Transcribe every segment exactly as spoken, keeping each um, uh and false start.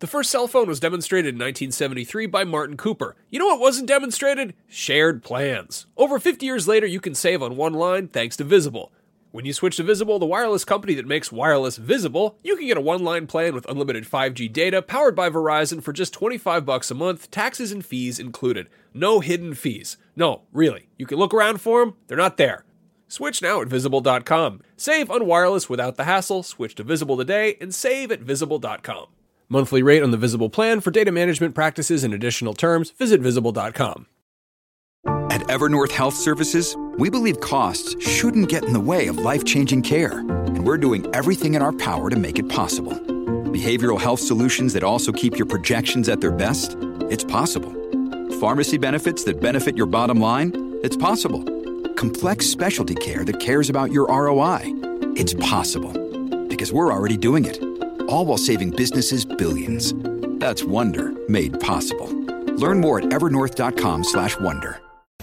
The first cell phone was demonstrated in nineteen seventy-three by Martin Cooper. You know what wasn't demonstrated? Shared plans. Over fifty years later, you can save on one line thanks to Visible. When you switch to Visible, the wireless company that makes wireless visible, you can get a one-line plan with unlimited five G data powered by Verizon for just twenty-five bucks a month, taxes and fees included. No hidden fees. No, really. You can look around for them. They're not there. Switch now at Visible dot com. Save on wireless without the hassle. Switch to Visible today and save at Visible dot com. Monthly rate on the Visible plan. For data management practices and additional terms, visit Visible dot com. At Evernorth Health Services, we believe costs shouldn't get in the way of life-changing care, and we're doing everything in our power to make it possible. Behavioral health solutions that also keep your projections at their best? It's possible. Pharmacy benefits that benefit your bottom line? It's possible. Complex specialty care that cares about your R O I? It's possible. Because we're already doing it. All while saving businesses billions. That's Wonder made possible. Learn more at evernorth dot com slash wonder.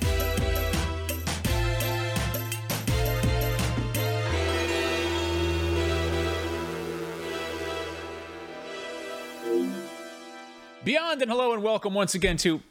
Beyond and hello and welcome once again to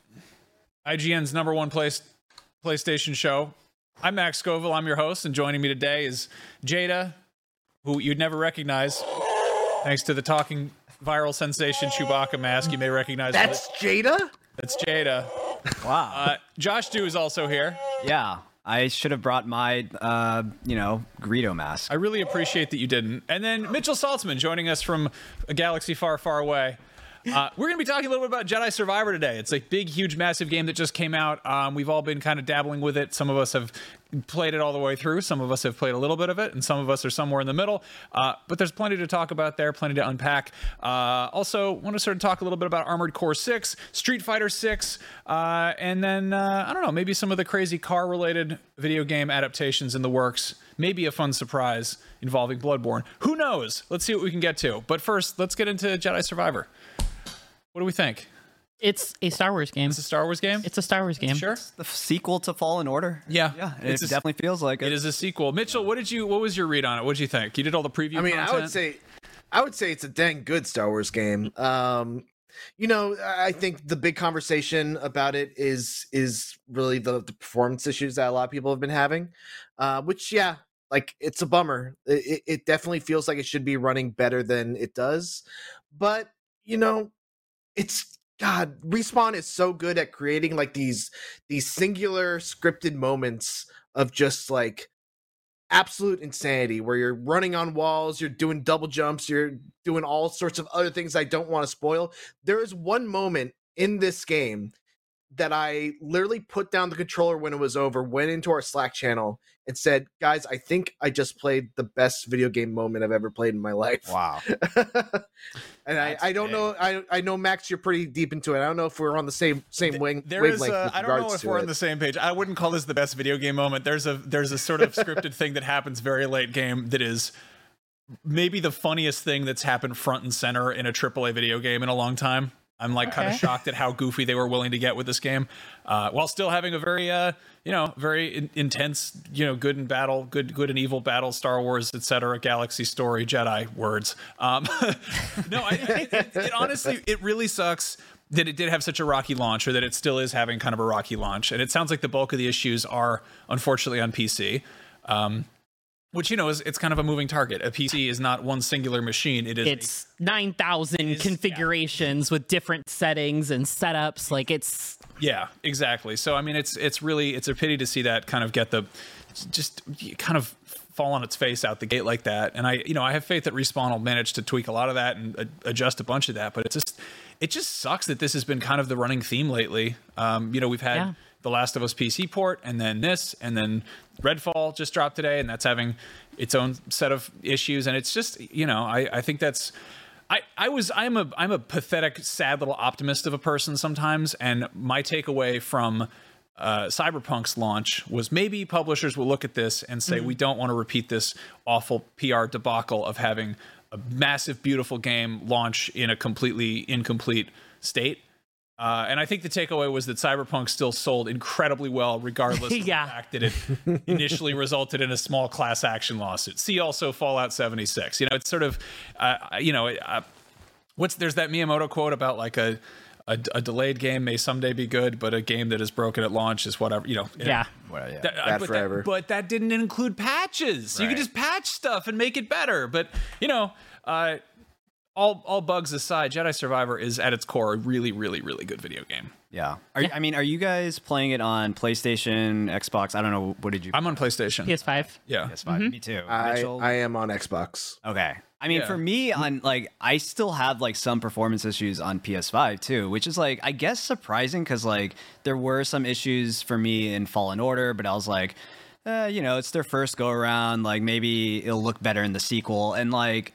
I G N's number one place PlayStation show. I'm Max Scoville. I'm your host, and joining me today is Jada, who you'd never recognize. Thanks to the talking viral sensation Chewbacca mask, you may recognize. That's Jada? That's Jada. Wow. Uh, Josh Dew is also here. Yeah, I should have brought my, uh, you know, Greedo mask. I really appreciate that you didn't. And then Mitchell Saltzman joining us from a galaxy far, far away. Uh, we're going to be talking a little bit about Jedi Survivor today. It's a big, huge, massive game that just came out. Um, we've all been kind of dabbling with it. Some of us have played it all the way through. Some of us have played a little bit of it, and some of us are somewhere in the middle. Uh, but there's plenty to talk about there, plenty to unpack. Uh, also, want to sort of talk a little bit about Armored Core six, Street Fighter six, uh, and then, uh, I don't know, maybe some of the crazy car-related video game adaptations in the works. Maybe a fun surprise involving Bloodborne. Who knows? Let's see what we can get to. But first, let's get into Jedi Survivor. What do we think? It's a Star Wars game. It's a Star Wars game? It's a Star Wars game. Sure. It's the sequel to Fallen Order. Yeah. Yeah, It's it a- definitely feels like it. It is a sequel. Mitchell, what did you? What was your read on it? What did you think? You did all the preview I mean, content? I would say, I would say it's a dang good Star Wars game. Um, you know, I think the big conversation about it is is really the, the performance issues that a lot of people have been having. Uh, which, yeah, like it's a bummer. It, it definitely feels like it should be running better than it does. But you know, it's. God, Respawn is so good at creating like these these singular scripted moments of just like absolute insanity where you're running on walls, you're doing double jumps, you're doing all sorts of other things I don't want to spoil. There is one moment in this game that I literally put down the controller when it was over, went into our Slack channel and said, guys, I think I just played the best video game moment I've ever played in my life. Wow. And I, I don't big. know. I I know, Max, you're pretty deep into it. I don't know if we're on the same same wing There is. wavelength. A, with I don't know regards if to we're it. on the same page. I wouldn't call this the best video game moment. There's a there's a sort of scripted thing that happens very late game that is maybe the funniest thing that's happened front and center in a triple A video game in a long time. I'm like kind of Okay. shocked at how goofy they were willing to get with this game, uh, while still having a very, uh, you know, very in- intense, you know, good and battle, good, good and evil battle, Star Wars, et cetera, galaxy story, Jedi words. Um, no, I, it, it, it honestly, it really sucks that it did have such a rocky launch, or that it still is having kind of a rocky launch. And it sounds like the bulk of the issues are unfortunately on P C. Um, Which, you know, is it's kind of a moving target. A P C is not one singular machine. It is. It's nine thousand Is- configurations with different settings and setups. Like it's Yeah, exactly. So I mean, it's it's really it's a pity to see that kind of get the just kind of fall on its face out the gate like that. And I, you know, I have faith that Respawn will manage to tweak a lot of that and uh, adjust a bunch of that. But it's just it just sucks that this has been kind of the running theme lately. Um, you know, we've had Yeah. the Last of Us P C port, and then this, and then Redfall just dropped today, and that's having its own set of issues. And it's just, you know, I, I think that's, I, I was, I'm a, I'm a pathetic, sad little optimist of a person sometimes. And my takeaway from uh, Cyberpunk's launch was maybe publishers will look at this and say, we don't want to repeat this awful P R debacle of having a massive, beautiful game launch in a completely incomplete state. Uh, and I think the takeaway was that Cyberpunk still sold incredibly well, regardless of Yeah. the fact that it initially resulted in a small class action lawsuit. See also Fallout seventy-six. You know, it's sort of, uh, you know, uh, What's there's that Miyamoto quote about like a, a a delayed game may someday be good, but a game that is broken at launch is whatever, you know. Yeah. Well, yeah. That, Bad but forever. That, but that didn't include patches. You could Right. just patch stuff and make it better. But you know, uh, all all bugs aside, Jedi Survivor is at its core a really, really, really good video game. Yeah. Are, I mean, are you guys playing it on PlayStation, Xbox? I don't know. What did you? I'm on PlayStation. P S five. Yeah. P S five. Me too. I, Mitchell? I am on Xbox. Okay. I mean, Yeah. for me, on like, I still have like some performance issues on P S five too, which is like, I guess surprising because like there were some issues for me in Fallen Order, but I was like, eh, you know, it's their first go around. Like maybe it'll look better in the sequel, and like,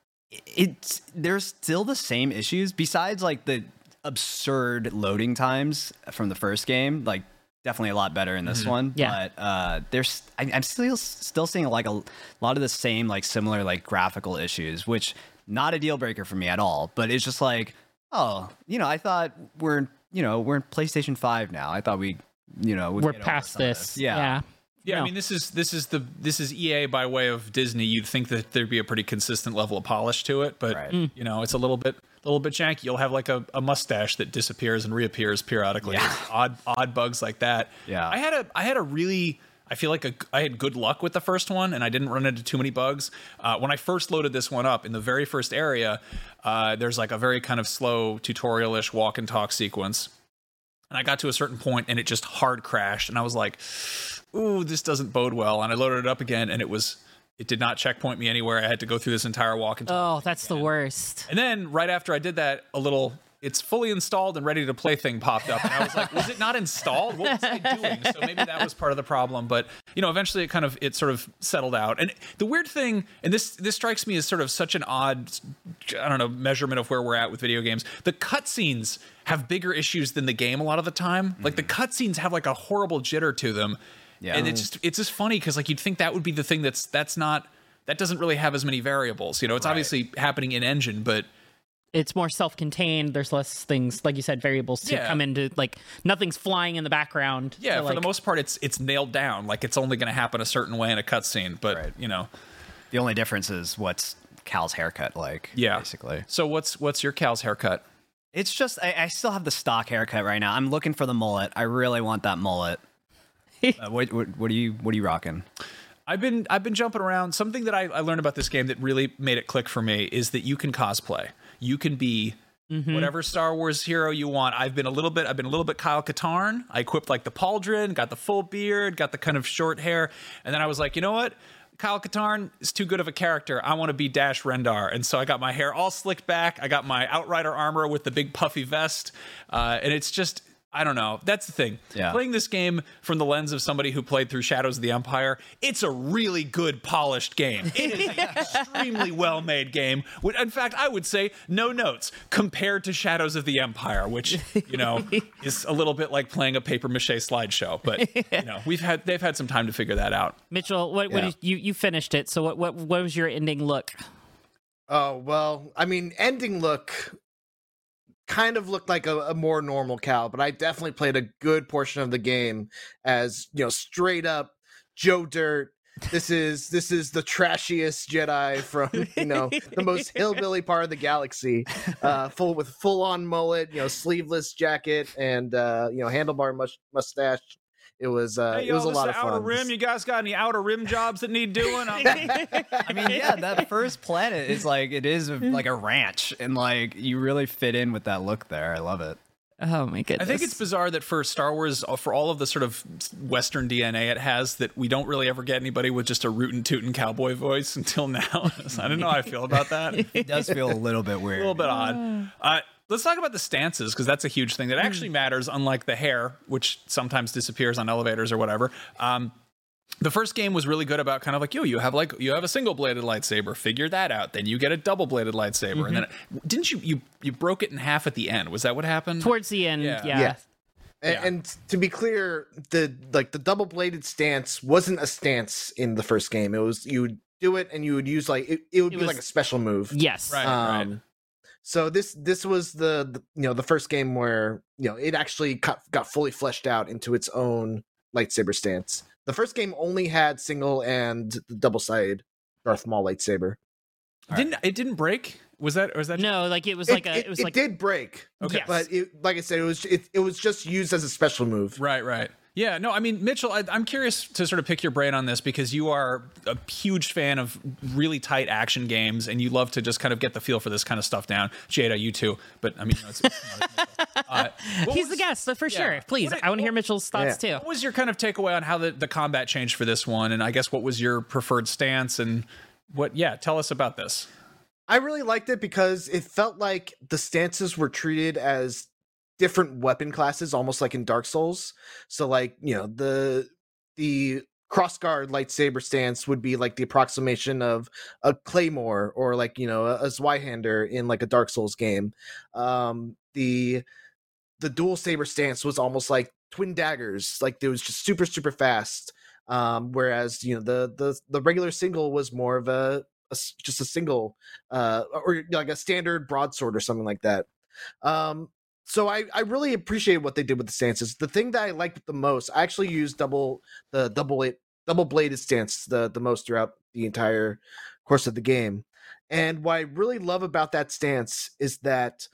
it's there's still the same issues besides like the absurd loading times from the first game. Like definitely a lot better in this Mm-hmm. one. Yeah. But uh, there's I, I'm still still seeing like a lot of the same like similar like graphical issues, which not a deal breaker for me at all. But it's just like, oh, you know, I thought we're you know we're in PlayStation five now. I thought we you know would We're get over past some of this. Yeah. Yeah. Yeah, I No. mean this is this is the this is E A by way of Disney. You'd think that there'd be a pretty consistent level of polish to it, but Right. Mm. you know, it's a little bit a little bit janky. You'll have like a, a mustache that disappears and reappears periodically. Yeah. It's odd odd bugs like that. Yeah. I had a I had a really I feel like a, I had good luck with the first one, and I didn't run into too many bugs. Uh, when I first loaded this one up in the very first area, uh, there's like a very kind of slow tutorial-ish walk and talk sequence. And I got to a certain point and it just hard crashed. And I was like, ooh, this doesn't bode well. And I loaded it up again and it was, it did not checkpoint me anywhere. I had to go through this entire walk and talk. Oh, that's the worst. And then right after I did that, a little, it's fully installed and ready to play thing popped up. And I was like, was it not installed? What was I doing? So maybe that was part of the problem. But, you know, eventually it kind of, it sort of settled out. And the weird thing, and this, this strikes me as sort of such an odd, I don't know, measurement of where we're at with video games. The cutscenes have bigger issues than the game a lot of the time. Mm-hmm. Like the cutscenes have like a horrible jitter to them. Yeah. And it's just, it's just funny because like you'd think that would be the thing that's, that's not, that doesn't really have as many variables. You know, it's Right. obviously happening in engine, but It's more self-contained. There's less things, like you said, variables to Yeah. come into. Like nothing's flying in the background. yeah, to, for like, the most part, it's it's nailed down. Like it's only going to happen a certain way in a cutscene. But Right. you know, The only difference is what's Cal's haircut like. yeah, Basically. So what's what's your Cal's haircut? It's just I, I still have the stock haircut right now. I'm looking for the mullet. I really want that mullet. uh, what, what what are you what are you rocking? I've been I've been jumping around. Something that I, I learned about this game that really made it click for me is that you can cosplay. You can be whatever Star Wars hero you want. I've been a little bit I've been a little bit Kyle Katarn. I equipped like the pauldron, got the full beard, got the kind of short hair, and then I was like, you know what? Kyle Katarn is too good of a character. I want to be Dash Rendar. And so I got my hair all slicked back. I got my Outrider armor with the big puffy vest. Uh, and it's just, I don't know. That's the thing. Yeah. Playing this game from the lens of somebody who played through Shadows of the Empire, it's a really good, polished game. It is an extremely well-made game. Which, in fact, I would say no notes compared to Shadows of the Empire, which, you know, is a little bit like playing a paper-mache slideshow. But, you know, we've had they've had some time to figure that out. Mitchell, what, what Yeah. did you you finished it? So what what what was your ending look? Oh, well, I mean, ending look kind of looked like a, a more normal Cal, but I definitely played a good portion of the game as, you know, straight up Joe Dirt. This is this is the trashiest Jedi from, you know, the most hillbilly part of the galaxy. Uh full with full on mullet, you know, sleeveless jacket and uh, you know, handlebar mus- mustache. It was uh Hey, it was y'all, a this lot is of Outer fun. Rim. You guys got any Outer Rim jobs that need doing? I'm- I mean, yeah, that first planet is like it is a, like a ranch, and like you really fit in with that look there. I love it. Oh my goodness! I think it's bizarre that for Star Wars, for all of the sort of Western D N A it has, that we don't really ever get anybody with just a rootin' tootin' cowboy voice until now. So I don't know how I feel about that. A It does feel a little bit weird. little bit odd. Uh, let's talk about the stances, because that's a huge thing that actually matters, unlike the hair, which sometimes disappears on elevators or whatever. Um, the first game was really good about kind of like, yo, you have like you have a single bladed lightsaber, figure that out. Then you get a double bladed lightsaber, Mm-hmm. and then didn't you you you broke it in half at the end? Was that what happened? towards the end. Yeah. Yeah. Yeah. And, Yeah. and to be clear, the like the double bladed stance wasn't a stance in the first game. It was you would do it and you would use like it, it would It be was- like a special move. Yes. Right. Um, so this this was the, the you know the first game where you know it actually got, got fully fleshed out into its own lightsaber stance. The first game only had single and double sided Darth Maul lightsaber. Didn't it didn't break Was that or was that No, like it was It, like a it, it was it like did break. Okay. Yes. But it, like I said, it was it, it was just used as a special move. Right, right. Yeah, no, I mean, Mitchell, I, I'm curious to sort of pick your brain on this because you are a huge fan of really tight action games and you love to just kind of get the feel for this kind of stuff down. Jada, you too, but I mean, no, it's, it's not uh, what he's was- the guest, so for yeah. sure. Please, What- I want to hear Mitchell's thoughts Yeah. too. What was your kind of takeaway on how the, the combat changed for this one? And I guess what was your preferred stance and what, yeah, tell us about this. I really liked it because it felt like the stances were treated as different weapon classes, almost like in Dark Souls. So like, you know, the the crossguard lightsaber stance would be like the approximation of a claymore or like, you know, a, a Zweihander in like a Dark Souls game. Um the the dual saber stance was almost like twin daggers, like it was just super super fast. Um whereas, you know, the the the regular single was more of a, a s- just a single uh or like a standard broadsword or something like that. Um So I, I really appreciate what they did with the stances. The thing that I liked the most, I actually used double the double it double bladed stance the, the most throughout the entire course of the game. And what I really love about that stance is that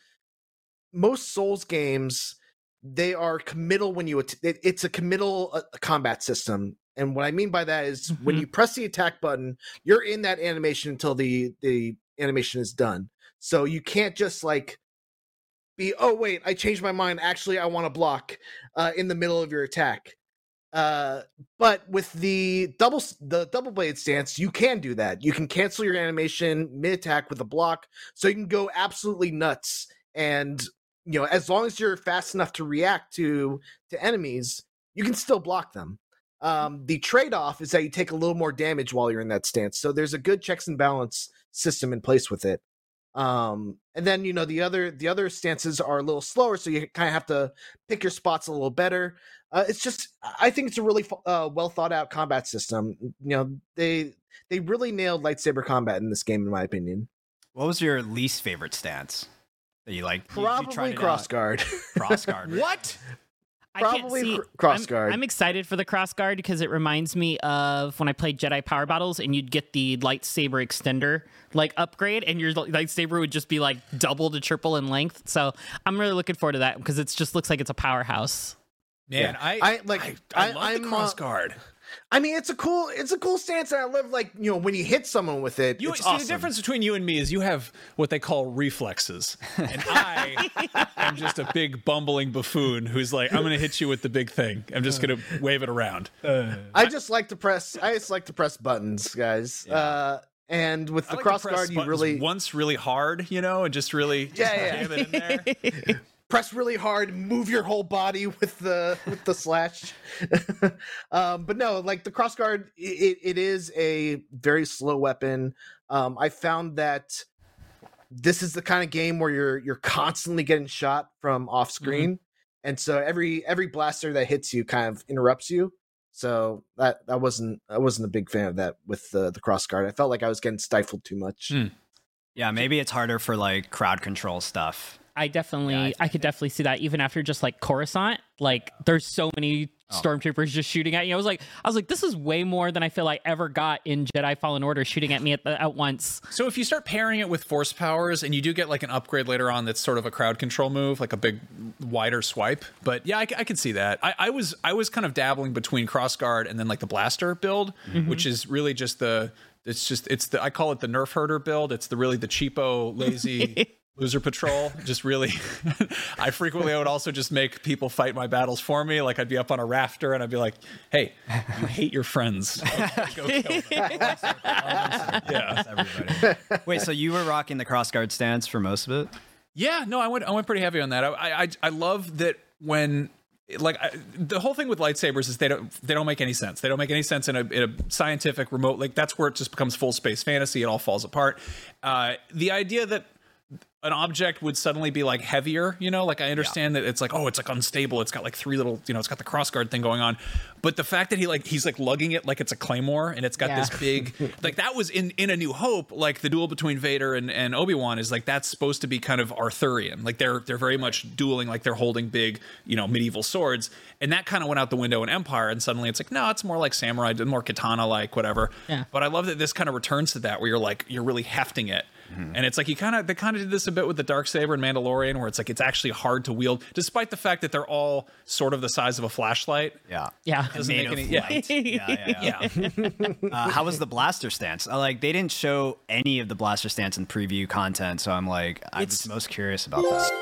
most Souls games, they are committal when you at- it, it's a committal uh, combat system. And what I mean by that is when Mhm. you press the attack button, you're in that animation until the the animation is done. So you can't just like be, oh wait, I changed my mind, actually I want to block uh in the middle of your attack. Uh but with the double the double blade stance, you can do that. You can cancel your animation mid attack with a block, so you can go absolutely nuts. And you know, as long as you're fast enough to react to to enemies, you can still block them. Um the trade-off is that you take a little more damage while you're in that stance, so there's a good checks and balance system in place with it. Um and then, you know, the other the other stances are a little slower, so you kind of have to pick your spots a little better. Uh, it's just, I think it's a really uh, well thought out combat system. You know, they they really nailed lightsaber combat in this game, in my opinion. What was your least favorite stance that you like? you- you Probably tried it out? crossguard. Crossguard. What? I can't Probably see- cr- crossguard. I'm, I'm excited for the crossguard because it reminds me of when I played Jedi Power Battles and you'd get the lightsaber extender like upgrade and your lightsaber would just be like double to triple in length. So I'm really looking forward to that because it just looks like it's a powerhouse. Man, Yeah. I, I- like, I, I I- love I'm, the uh, cross guard. I mean, it's a cool it's a cool stance, and I love, like, you know, when you hit someone with it. You it's see awesome. the difference between you and me is you have what they call reflexes, and I am just a big bumbling buffoon who's like, I'm going to hit you with the big thing. I'm just going to wave it around. I just like to press. I just like to press buttons, guys. Uh, and with I the like to press crossguard, you buttons really once really hard, you know, and just really just Yeah, yeah. jam it in there. press really hard, move your whole body with the with the slash. um, but no, like the crossguard, it, it is a very slow weapon. Um, I found that this is the kind of game where you're you're constantly getting shot from off screen, and so every every blaster that hits you kind of interrupts you. So that I wasn't I wasn't a big fan of that with the the crossguard. I felt like I was getting stifled too much. Hmm. Yeah, maybe it's harder for like crowd control stuff. I definitely, Yeah, I I, think- could definitely see that even after just like Coruscant, like there's so many Oh. stormtroopers just shooting at you. I was like, I was like, this is way more than I feel I ever got in Jedi Fallen Order shooting at me at, the, at once. So if you start pairing it with force powers, and you do get like an upgrade later on, that's sort of a crowd control move, like a big wider swipe. But yeah, I, c- I could see that. I, I was I was kind of dabbling between crossguard and then like the blaster build, which is really just the it's just it's the I call it the nerf herder build. It's the really the cheapo lazy. Loser patrol, just really. I frequently I would also just make people fight my battles for me. Like I'd be up on a rafter and I'd be like, "Hey, you hate your friends. Go kill them." Yeah, Everybody. Wait, so you were rocking the crossguard stance for most of it? yeah. No, I went I went pretty heavy on that. I I I love that when. Like I, the whole thing with lightsabers is they don't they don't make any sense. They don't make any sense in a, in a scientific remote. Like that's where it just becomes full space fantasy. It all falls apart. Uh, the idea that an object would suddenly be like heavier, you know, like I understand yeah. that it's like, oh, it's like unstable. It's got like three little, you know, it's got the crossguard thing going on. But the fact that he like, he's like lugging it like it's a claymore and it's got yeah. this big, like that was in, in A New Hope, like the duel between Vader and, and Obi-Wan is like, that's supposed to be kind of Arthurian. Like they're, they're very much dueling, like they're holding big, you know, medieval swords. And that kind of went out the window in Empire. And suddenly it's like, no, it's more like samurai, more katana, like whatever. Yeah. But I love that this kind of returns to that where you're like, you're really hefting it. Mm-hmm. And it's like you kind of they kind of did this a bit with the Darksaber and Mandalorian, where it's like it's actually hard to wield, despite the fact that they're all sort of the size of a flashlight. Yeah, yeah, doesn't make any. Yeah. yeah, yeah. yeah. yeah. uh, how was the blaster stance? Uh, like they didn't show any of the blaster stance in preview content, so I'm like, I'm It's- just most curious about that.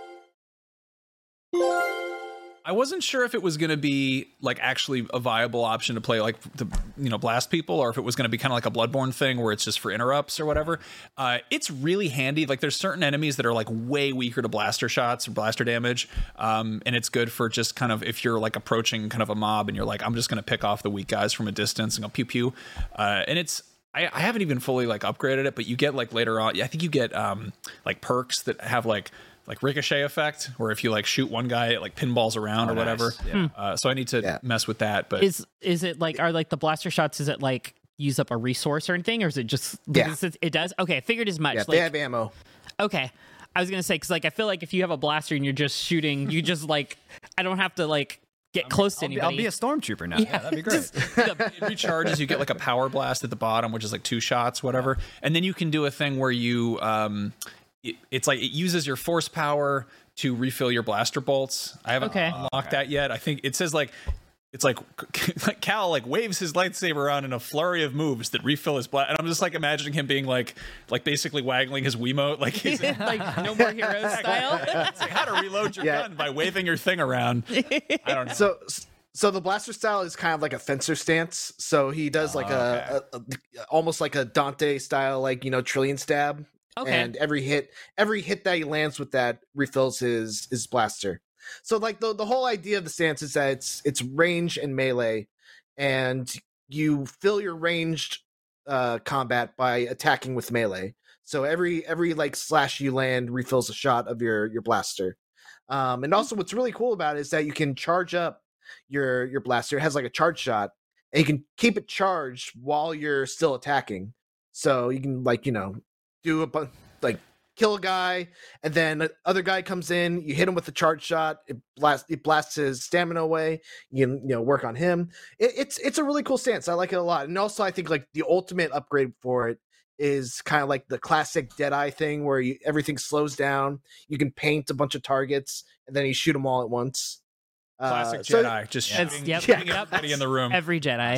I wasn't sure if it was going to be like actually a viable option to play like the you know blast people, or if it was going to be kind of like a Bloodborne thing where it's just for interrupts or whatever. Uh, it's really handy. Like there's certain enemies that are like way weaker to blaster shots or blaster damage, um, and it's good for just kind of if you're like approaching kind of a mob and you're like, I'm just going to pick off the weak guys from a distance and go pew pew. Uh, and it's I, I haven't even fully like upgraded it, but you get like later on. I think you get um, like perks that have like. like ricochet effect, where if you like shoot one guy, it like pinballs around Oh, or whatever. nice. Yeah. Uh, so I need to Yeah. mess with that. But Is is it like are like the blaster shots? Is it like use up a resource or anything, or is it just Yeah. because it, it does? Okay, I figured as much. Yeah, like, they have ammo. okay, I was gonna say because like I feel like if you have a blaster and you're just shooting, you just like I don't have to like get close to I'll be, anybody. I'll be a stormtrooper now. Yeah, that'd be great. Just- it recharges. You get like a power blast at the bottom, which is like two shots, whatever. And then you can do a thing where you, um, it, it's like it uses your force power to refill your blaster bolts. I haven't Okay. unlocked that yet. I think it says like. It's like, like Cal like waves his lightsaber around in a flurry of moves that refill his blast, and I'm just like imagining him being like, like basically waggling his Wiimote, like he's like No More Heroes style. it's like how to reload your Yeah. gun by waving your thing around. I don't know. So, so the blaster style is kind of like a fencer stance. So he does like a, a, a almost like a Dante style, like you know, trillion stab. Okay. And every hit, every hit that he lands with that refills his his blaster. So like the the whole idea of the stance is that it's it's range and melee, and you fill your ranged uh, combat by attacking with melee. So every every like slash you land refills a shot of your your blaster. Um, and also what's really cool about it is that you can charge up your your blaster. It has like a charge shot, and you can keep it charged while you're still attacking. So you can like you know do a bunch like. Kill a guy, and then other guy comes in. You hit him with the charge shot. It blasts. It blasts his stamina away. You can, you know work on him. It, it's it's a really cool stance. I like it a lot. And also, I think like the ultimate upgrade for it is kind of like the classic Deadeye thing, where you, everything slows down. You can paint a bunch of targets, and then you shoot them all at once. Classic Uh, so- Jedi, just That's- shooting, yep, shooting yep. everybody in the room. Every Jedi.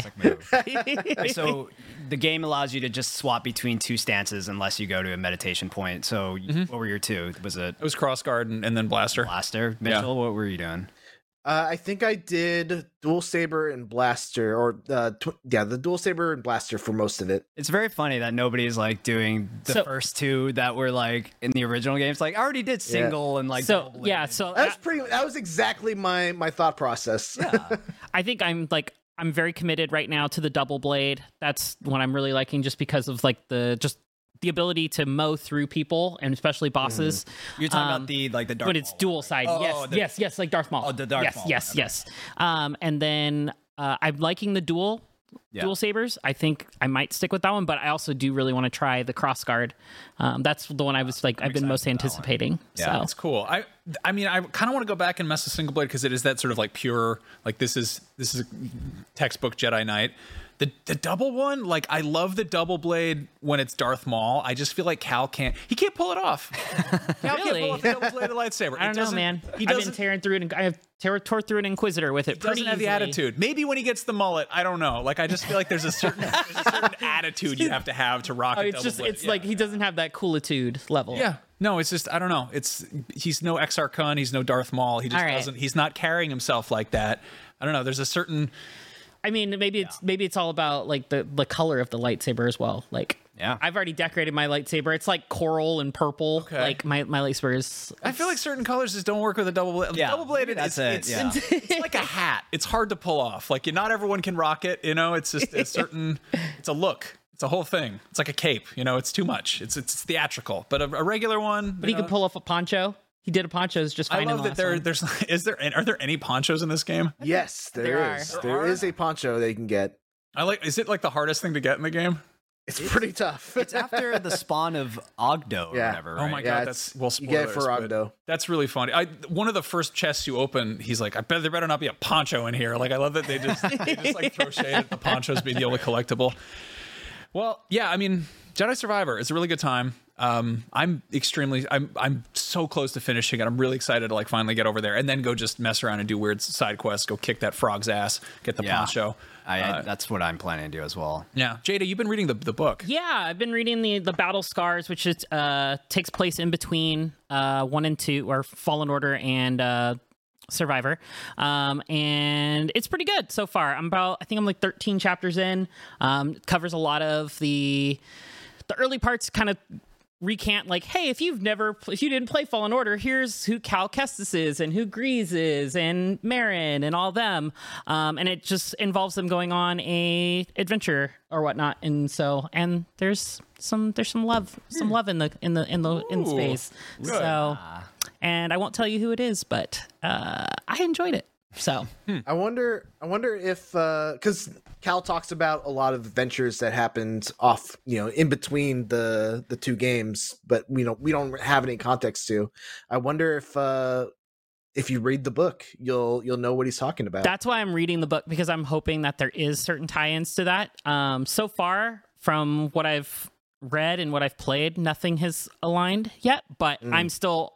So the game allows you to just swap between two stances unless you go to a meditation point. So what were your two? Was it It was crossguard and, and then blaster. blaster? Mitchell, what were you doing? Uh, I think I did dual saber and blaster, or uh, tw- yeah, the dual saber and blaster for most of it. It's very funny that nobody's like doing the So- first two that were like in the original games. Like I already did single and like So double yeah, bladed. so That was pretty. That was exactly my my thought process. yeah. I think I'm like I'm very committed right now to the double blade. That's what I'm really liking, just because of like the just the ability to mow through people and especially bosses. You're talking Um, about the like the Darth but it's Maul dual one, side. right? Oh, yes, oh, the- yes, yes, like Darth Maul. Oh, the Darth yes, Maul yes, one, yes. Um, and then uh, I'm liking the dual Yeah. dual sabers. I think I might stick with that one, but I also do really want to try the crossguard. Um, that's the one I was like I've been most anticipating. Yeah, so That's cool. I I mean, I kind of want to go back and mess with single blade because it is that sort of like pure, like this is this is textbook Jedi Knight. The the double one, like I love the double blade when it's Darth Maul. I just feel like Cal can't. He can't pull it off. Cal can't Really? pull off the double bladed lightsaber. I It don't know, doesn't- man. He I've been doesn't. tearing through it. I have tear, tore through an Inquisitor with it. He doesn't pretty have the easily. attitude. Maybe when he gets the mullet, I don't know. Like I just feel like there's a certain there's a certain attitude you have to have to rock. Oh, a it's double just blade. it's Yeah. like he doesn't have that coolitude level. Yeah. No, it's just I don't know. It's he's no Exar Kun, he's no Darth Maul. He just All right. doesn't he's not carrying himself like that. I don't know. There's a certain I mean, maybe it's maybe it's all about like the the color of the lightsaber as well. Like, Yeah. I've already decorated my lightsaber. It's like coral and purple. Okay. Like my my lightsaber is. I feel like certain colors just don't work with a double blade. Yeah, Double bladed, maybe that's it's, it, it's, yeah. it's like a hat. It's hard to pull off. Like not everyone can rock it. You know, it's just a certain. It's a look. It's a whole thing. It's like a cape. You know, it's too much. It's it's theatrical. But a, a regular one. But he know, could pull off a poncho. He did a ponchos just fine. I love in the that there. last one. There's is there are there any ponchos in this game? Yes, there There is. are. There There is a poncho they can get. I like. Is it like the hardest thing to get in the game? It's pretty tough. It's after the spawn of Ogdo or Yeah. whatever. Oh right? my Yeah, god, it's- that's well. you get it spoilers, for but Ogdo. That's really funny. I one of the first chests you open, he's like, I bet there better not be a poncho in here. Like I love that they just they just like throw shade at the ponchos being the only collectible. Well, yeah, I mean, Jedi Survivor is a really good time. Um, I'm extremely, I'm, I'm so close to finishing it. I'm really excited to like finally get over there and then go just mess around and do weird side quests. Go kick that frog's ass, get the Yeah. poncho. I, I, Uh, that's what I'm planning to do as well. yeah, Jada, you've been reading the the book. Yeah, I've been reading the the Battle Scars, which is uh takes place in between uh one and two, or Fallen Order and uh Survivor, um and it's pretty good so far. I'm about I think I'm like thirteen chapters in. Um it covers a lot of the the early parts, kind of recant like, hey, if you've never if you didn't play Fallen Order, here's who Cal Kestis is and who Grease is and Marin and all them, um and it just involves them going on a adventure or whatnot. And so and there's some there's some love some love in the in the in the in Ooh, space. good. So and I won't tell you who it is, but uh I enjoyed it. So I wonder. I wonder if because Cal talks about a lot of adventures that happened off, you know, in between the the two games, but we don't we don't have any context to. I wonder if uh, if you read the book, you'll you'll know what he's talking about. that's why I'm reading the book, because I'm hoping that there is certain tie-ins to that. Um, so far, from what I've read and what I've played, nothing has aligned yet. But I'm still,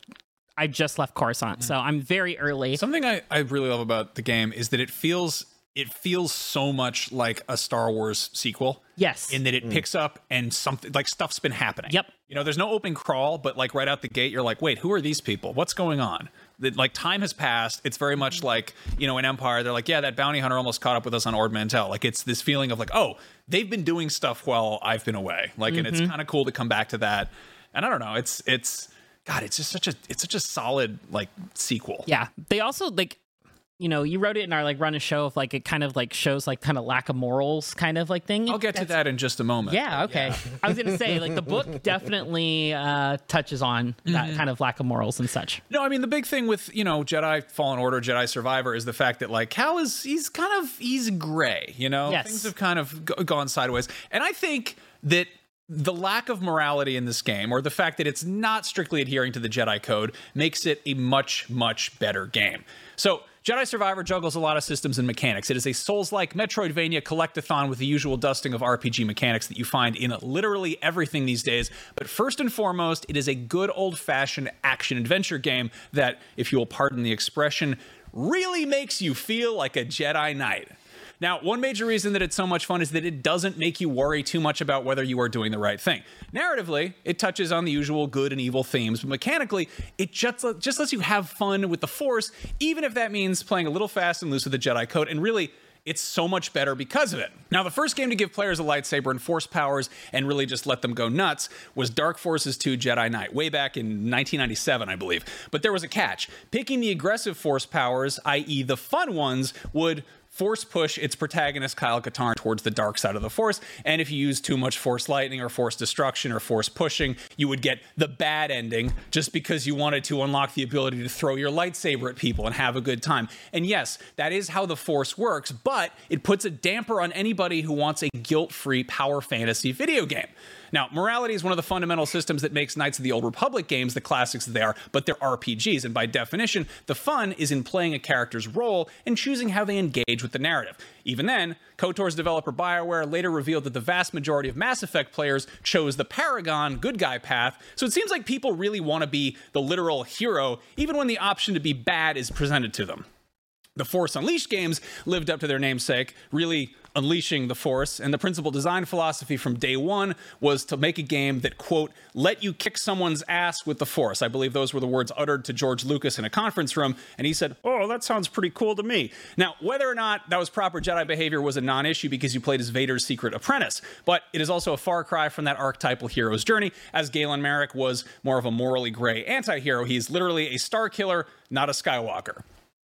I just left Coruscant, so I'm very early. Something I, I really love about the game is that it feels it feels so much like a Star Wars sequel. Yes. In that it picks up and something like stuff's been happening. Yep. You know, there's no open crawl, but like right out the gate, you're like, wait, who are these people? What's going on? That like time has passed. It's very much like, you know, in Empire, they're like, yeah, that bounty hunter almost caught up with us on Ord Mantell. Like it's this feeling of like, oh, they've been doing stuff while I've been away. Like, and it's kind of cool to come back to that. And I don't know, it's it's God, it's just such a it's such a solid like sequel. Yeah. They also like, you know, you wrote it in our like run a show of like, it kind of like shows like kind of lack of morals kind of like thing. I'll get to that in just a moment. Yeah, okay. I was gonna say, like, the book definitely uh, touches on that kind of lack of morals and such. No, I mean the big thing with, you know, Jedi Fallen Order, Jedi Survivor is the fact that like Cal is he's kind of he's gray, you know? Yes. Things have kind of go- gone sideways. And I think that the lack of morality in this game, or the fact that it's not strictly adhering to the Jedi Code, makes it a much, much better game. So Jedi Survivor juggles a lot of systems and mechanics. It is a Souls-like Metroidvania collectathon with the usual dusting of R P G mechanics that you find in literally everything these days. But first and foremost, it is a good old-fashioned action-adventure game that, if you will pardon the expression, really makes you feel like a Jedi Knight. Now, one major reason that it's so much fun is that it doesn't make you worry too much about whether you are doing the right thing. Narratively, it touches on the usual good and evil themes, but mechanically, it just, just lets you have fun with the Force, even if that means playing a little fast and loose with the Jedi Code, and really, it's so much better because of it. Now, the first game to give players a lightsaber and Force powers and really just let them go nuts was Dark Forces two Jedi Knight, way back in nineteen ninety-seven, I believe. But there was a catch. Picking the aggressive Force powers, that is the fun ones, would Force push its protagonist Kyle Katarn towards the dark side of the Force, and if you use too much Force lightning or Force destruction or Force pushing, you would get the bad ending just because you wanted to unlock the ability to throw your lightsaber at people and have a good time. And yes, that is how the Force works, but it puts a damper on anybody who wants a guilt-free power fantasy video game. Now, morality is one of the fundamental systems that makes Knights of the Old Republic games the classics that they are, but they're R P Gs, and by definition, the fun is in playing a character's role and choosing how they engage with the narrative. Even then, KOTOR's developer BioWare later revealed that the vast majority of Mass Effect players chose the Paragon good guy path, so it seems like people really want to be the literal hero, even when the option to be bad is presented to them. The Force Unleashed games lived up to their namesake, really unleashing the Force, and the principal design philosophy from day one was to make a game that, quote, let you kick someone's ass with the Force. I believe those were the words uttered to George Lucas in a conference room, and he said, oh, that sounds pretty cool to me. Now, whether or not that was proper Jedi behavior was a non-issue because you played as Vader's secret apprentice, but it is also a far cry from that archetypal hero's journey, as Galen Marek was more of a morally gray anti-hero. He is literally a star killer, not a Skywalker.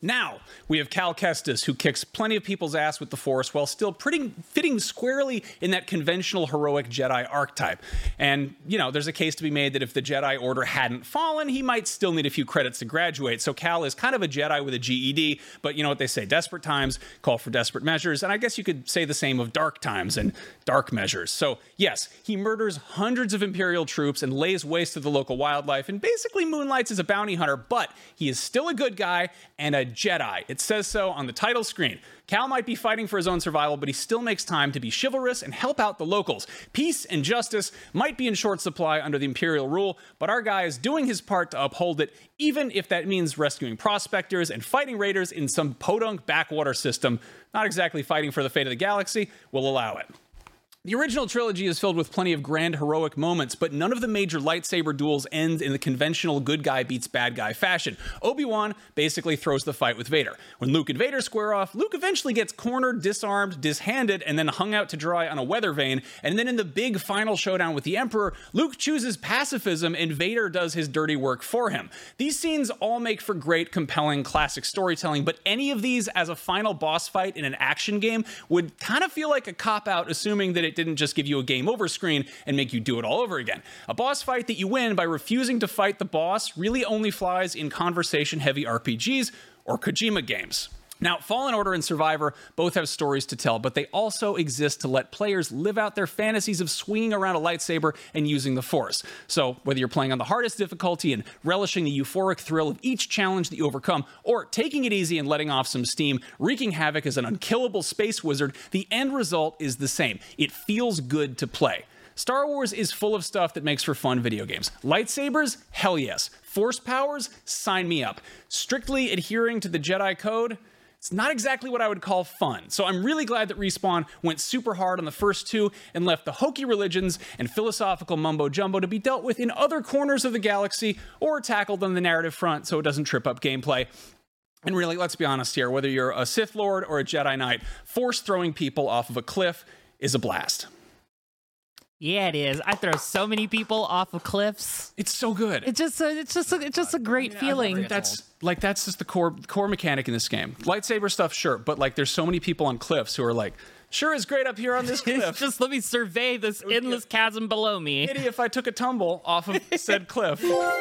Now, we have Cal Kestis, who kicks plenty of people's ass with the Force while still pretty fitting squarely in that conventional heroic Jedi archetype. And, you know, there's a case to be made that if the Jedi Order hadn't fallen, he might still need a few credits to graduate. So Cal is kind of a Jedi with a G E D, but you know what they say, desperate times call for desperate measures. And I guess you could say the same of dark times and dark measures. So yes, he murders hundreds of Imperial troops and lays waste to the local wildlife and basically moonlights as a bounty hunter, but he is still a good guy and a Jedi. It says so on the title screen. Cal might be fighting for his own survival, but he still makes time to be chivalrous and help out the locals. Peace and justice might be in short supply under the Imperial rule, but our guy is doing his part to uphold it, even if that means rescuing prospectors and fighting raiders in some podunk backwater system. Not exactly fighting for the fate of the galaxy. We'll allow it. The original trilogy is filled with plenty of grand heroic moments, but none of the major lightsaber duels end in the conventional good guy beats bad guy fashion. Obi-Wan basically throws the fight with Vader. When Luke and Vader square off, Luke eventually gets cornered, disarmed, dishanded, and then hung out to dry on a weather vane. And then in the big final showdown with the Emperor, Luke chooses pacifism and Vader does his dirty work for him. These scenes all make for great, compelling, classic storytelling, but any of these as a final boss fight in an action game would kind of feel like a cop-out, assuming that it didn't just give you a game over screen and make you do it all over again. A boss fight that you win by refusing to fight the boss really only flies in conversation-heavy R P Gs or Kojima games. Now, Fallen Order and Survivor both have stories to tell, but they also exist to let players live out their fantasies of swinging around a lightsaber and using the Force. So, whether you're playing on the hardest difficulty and relishing the euphoric thrill of each challenge that you overcome, or taking it easy and letting off some steam, wreaking havoc as an unkillable space wizard, the end result is the same. It feels good to play. Star Wars is full of stuff that makes for fun video games. Lightsabers? Hell yes. Force powers? Sign me up. Strictly adhering to the Jedi Code? It's not exactly what I would call fun, so I'm really glad that Respawn went super hard on the first two and left the hokey religions and philosophical mumbo-jumbo to be dealt with in other corners of the galaxy or tackled on the narrative front so it doesn't trip up gameplay. And really, let's be honest here, whether you're a Sith Lord or a Jedi Knight, force-throwing people off of a cliff is a blast. Yeah, it is. I throw so many people off of cliffs. It's so good. It's just a, it's just a, it's just a great I mean, feeling. I, that's like that's just the core core mechanic in this game. Lightsaber stuff, sure, but like there's so many people on cliffs who are like, sure is great up here on this cliff. Just let me survey this endless chasm below me. Pity if I took a tumble off of said cliff.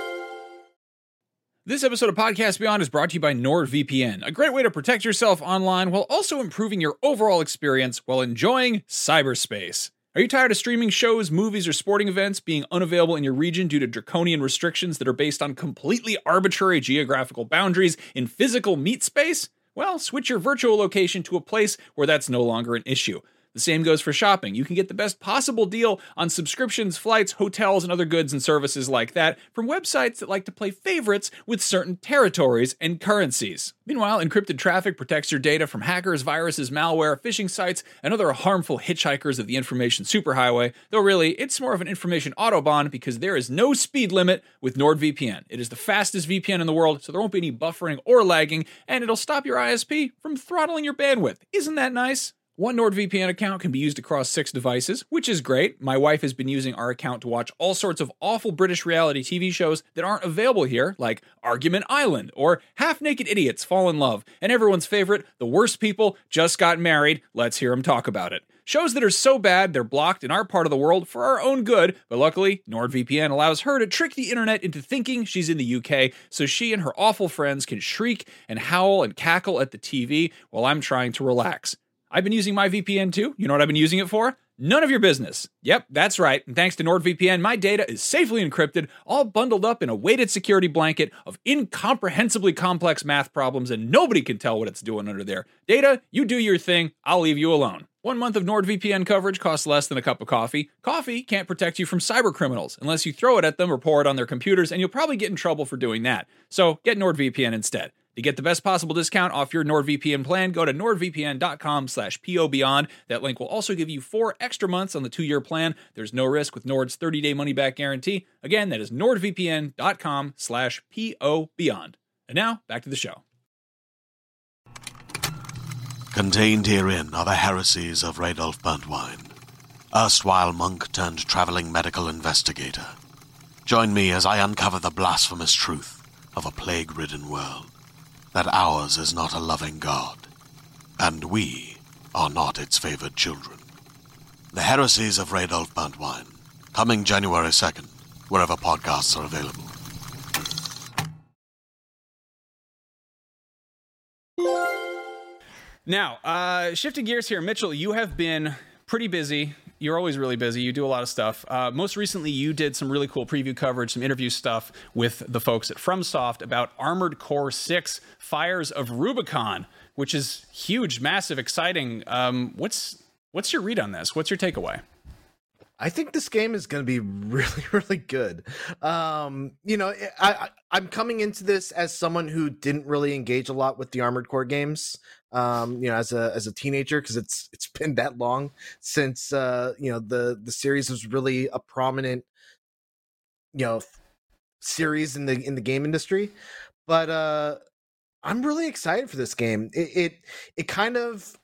This episode of Podcast Beyond is brought to you by NordVPN, a great way to protect yourself online while also improving your overall experience while enjoying cyberspace. Are you tired of streaming shows, movies, or sporting events being unavailable in your region due to draconian restrictions that are based on completely arbitrary geographical boundaries in physical meat space? Well, switch your virtual location to a place where that's no longer an issue. The same goes for shopping. You can get the best possible deal on subscriptions, flights, hotels, and other goods and services like that from websites that like to play favorites with certain territories and currencies. Meanwhile, encrypted traffic protects your data from hackers, viruses, malware, phishing sites, and other harmful hitchhikers of the information superhighway, though really, it's more of an information autobahn because there is no speed limit with NordVPN. It is the fastest V P N in the world, so there won't be any buffering or lagging, and it'll stop your I S P from throttling your bandwidth. Isn't that nice? One NordVPN account can be used across six devices, which is great. My wife has been using our account to watch all sorts of awful British reality T V shows that aren't available here, like Argument Island or Half-Naked Idiots Fall in Love, and everyone's favorite, The Worst People Just Got Married. Let's hear them talk about it. Shows that are so bad they're blocked in our part of the world for our own good, but luckily, NordVPN allows her to trick the internet into thinking she's in the U K, so she and her awful friends can shriek and howl and cackle at the T V while I'm trying to relax. I've been using my V P N too. You know what I've been using it for? None of your business. Yep, that's right. And thanks to NordVPN, my data is safely encrypted, all bundled up in a weighted security blanket of incomprehensibly complex math problems, and nobody can tell what it's doing under there. Data, you do your thing. I'll leave you alone. One month of NordVPN coverage costs less than a cup of coffee. Coffee can't protect you from cyber criminals unless you throw it at them or pour it on their computers, and you'll probably get in trouble for doing that. So get NordVPN instead. To get the best possible discount off your NordVPN plan, go to nordvpn.com slash pobeyond. That link will also give you four extra months on the two-year plan. There's no risk with Nord's thirty-day money-back guarantee. Again, that is nordvpn.com slash pobeyond. And now, back to the show. Contained herein are the heresies of Radolf Burntwine, erstwhile monk turned traveling medical investigator. Join me as I uncover the blasphemous truth of a plague-ridden world. that ours is not a loving God, and we are not its favored children. The Heresies of Radolf Buntwine, coming January second, wherever podcasts are available. Now, uh, shifting gears here, Mitchell, you have been pretty busy. You're always really busy. You do a lot of stuff. Uh, most recently, you did some really cool preview coverage, some interview stuff with the folks at FromSoft about Armored Core six Fires of Rubicon, which is huge, massive, exciting. Um, what's what's your read on this? What's your takeaway? I think this game is going to be really, really good. Um, you know, I, I, I'm coming into this as someone who didn't really engage a lot with the Armored Core games. Um, you know, as a as a teenager, because it's it's been that long since uh, you know the the series was really a prominent, you know, series in the in the game industry. But uh, I'm really excited for this game. It it, it kind of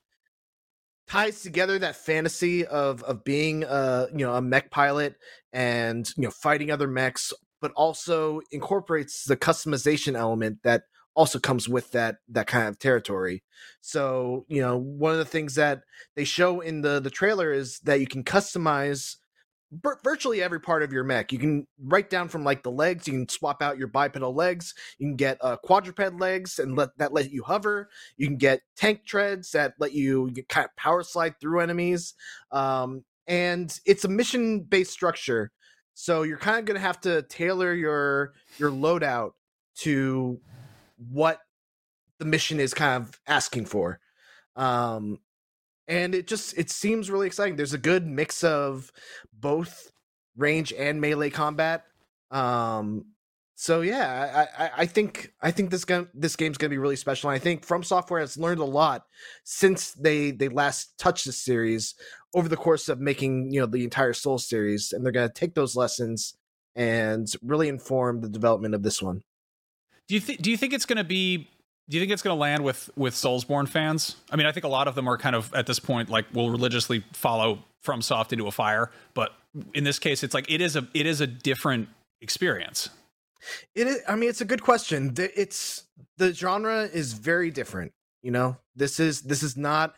ties together that fantasy of of being a you know a mech pilot and you know fighting other mechs, but also incorporates the customization element that also comes with that that kind of territory. So you know one of the things that they show in the the trailer is that you can customize b- virtually every part of your mech. You can write down from like the legs. You can swap out your bipedal legs. You can get uh, quadruped legs and let that let you hover. You can get tank treads that let you, you kind of power slide through enemies. Um, and it's a mission based structure, so you're kind of going to have to tailor your your loadout to what the mission is kind of asking for. Um, and it just, it seems really exciting. There's a good mix of both range and melee combat. Um, so yeah, I, I, I think, I think this game, this game's going to be really special. And I think From Software has learned a lot since they, they last touched this series over the course of making, you know, the entire Soul series. And they're going to take those lessons and really inform the development of this one. Do you think? Do you think it's going to be? Do you think it's going to land with with Soulsborne fans? I mean, I think a lot of them are kind of at this point like will religiously follow FromSoft into a fire, but in this case, it's like it is a it is a different experience. It is. I mean, it's a good question. It's the genre is very different. You know, this is this is not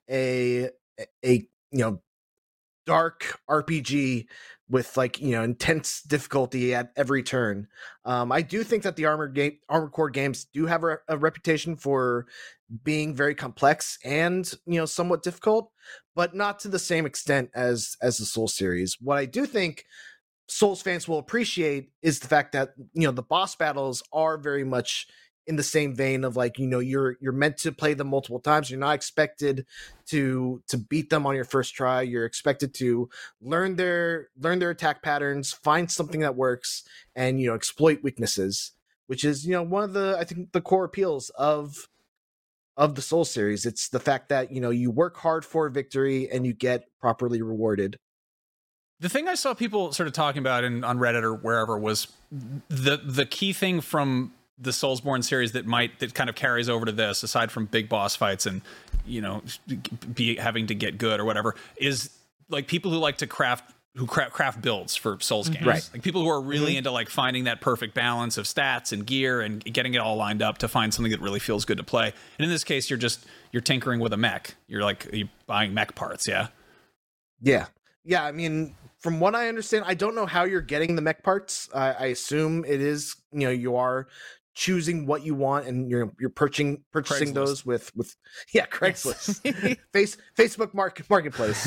a a you know dark R P G with like you know intense difficulty at every turn. Um, I do think that the Armored game, Armored Core games do have a, a reputation for being very complex and you know somewhat difficult, but not to the same extent as as the Souls series. What I do think Souls fans will appreciate is the fact that you know the boss battles are very much in the same vein of like you know you're you're meant to play them multiple times. You're not expected to to beat them on your first try. You're expected to learn their learn their attack patterns, find something that works, and you know exploit weaknesses, which is you know one of the I think the core appeals of of the Soul series. It's the fact that you know you work hard for victory and you get properly rewarded. The thing I saw people sort of talking about in on Reddit or wherever was the the key thing from the Soulsborne series that might that kind of carries over to this, aside from big boss fights and you know be having to get good or whatever, is like people who like to craft who craft, craft builds for Souls games, right? Like people who are really mm-hmm. into like finding that perfect balance of stats and gear and getting it all lined up to find something that really feels good to play. And in this case, you're just you're tinkering with a mech. You're like you're buying mech parts, yeah, yeah, yeah. I mean, from what I understand, I don't know how you're getting the mech parts. Uh, I assume it is you know you are choosing what you want and you're you're purchasing purchasing those with with yeah Craigslist. Yes. Face Facebook market marketplace.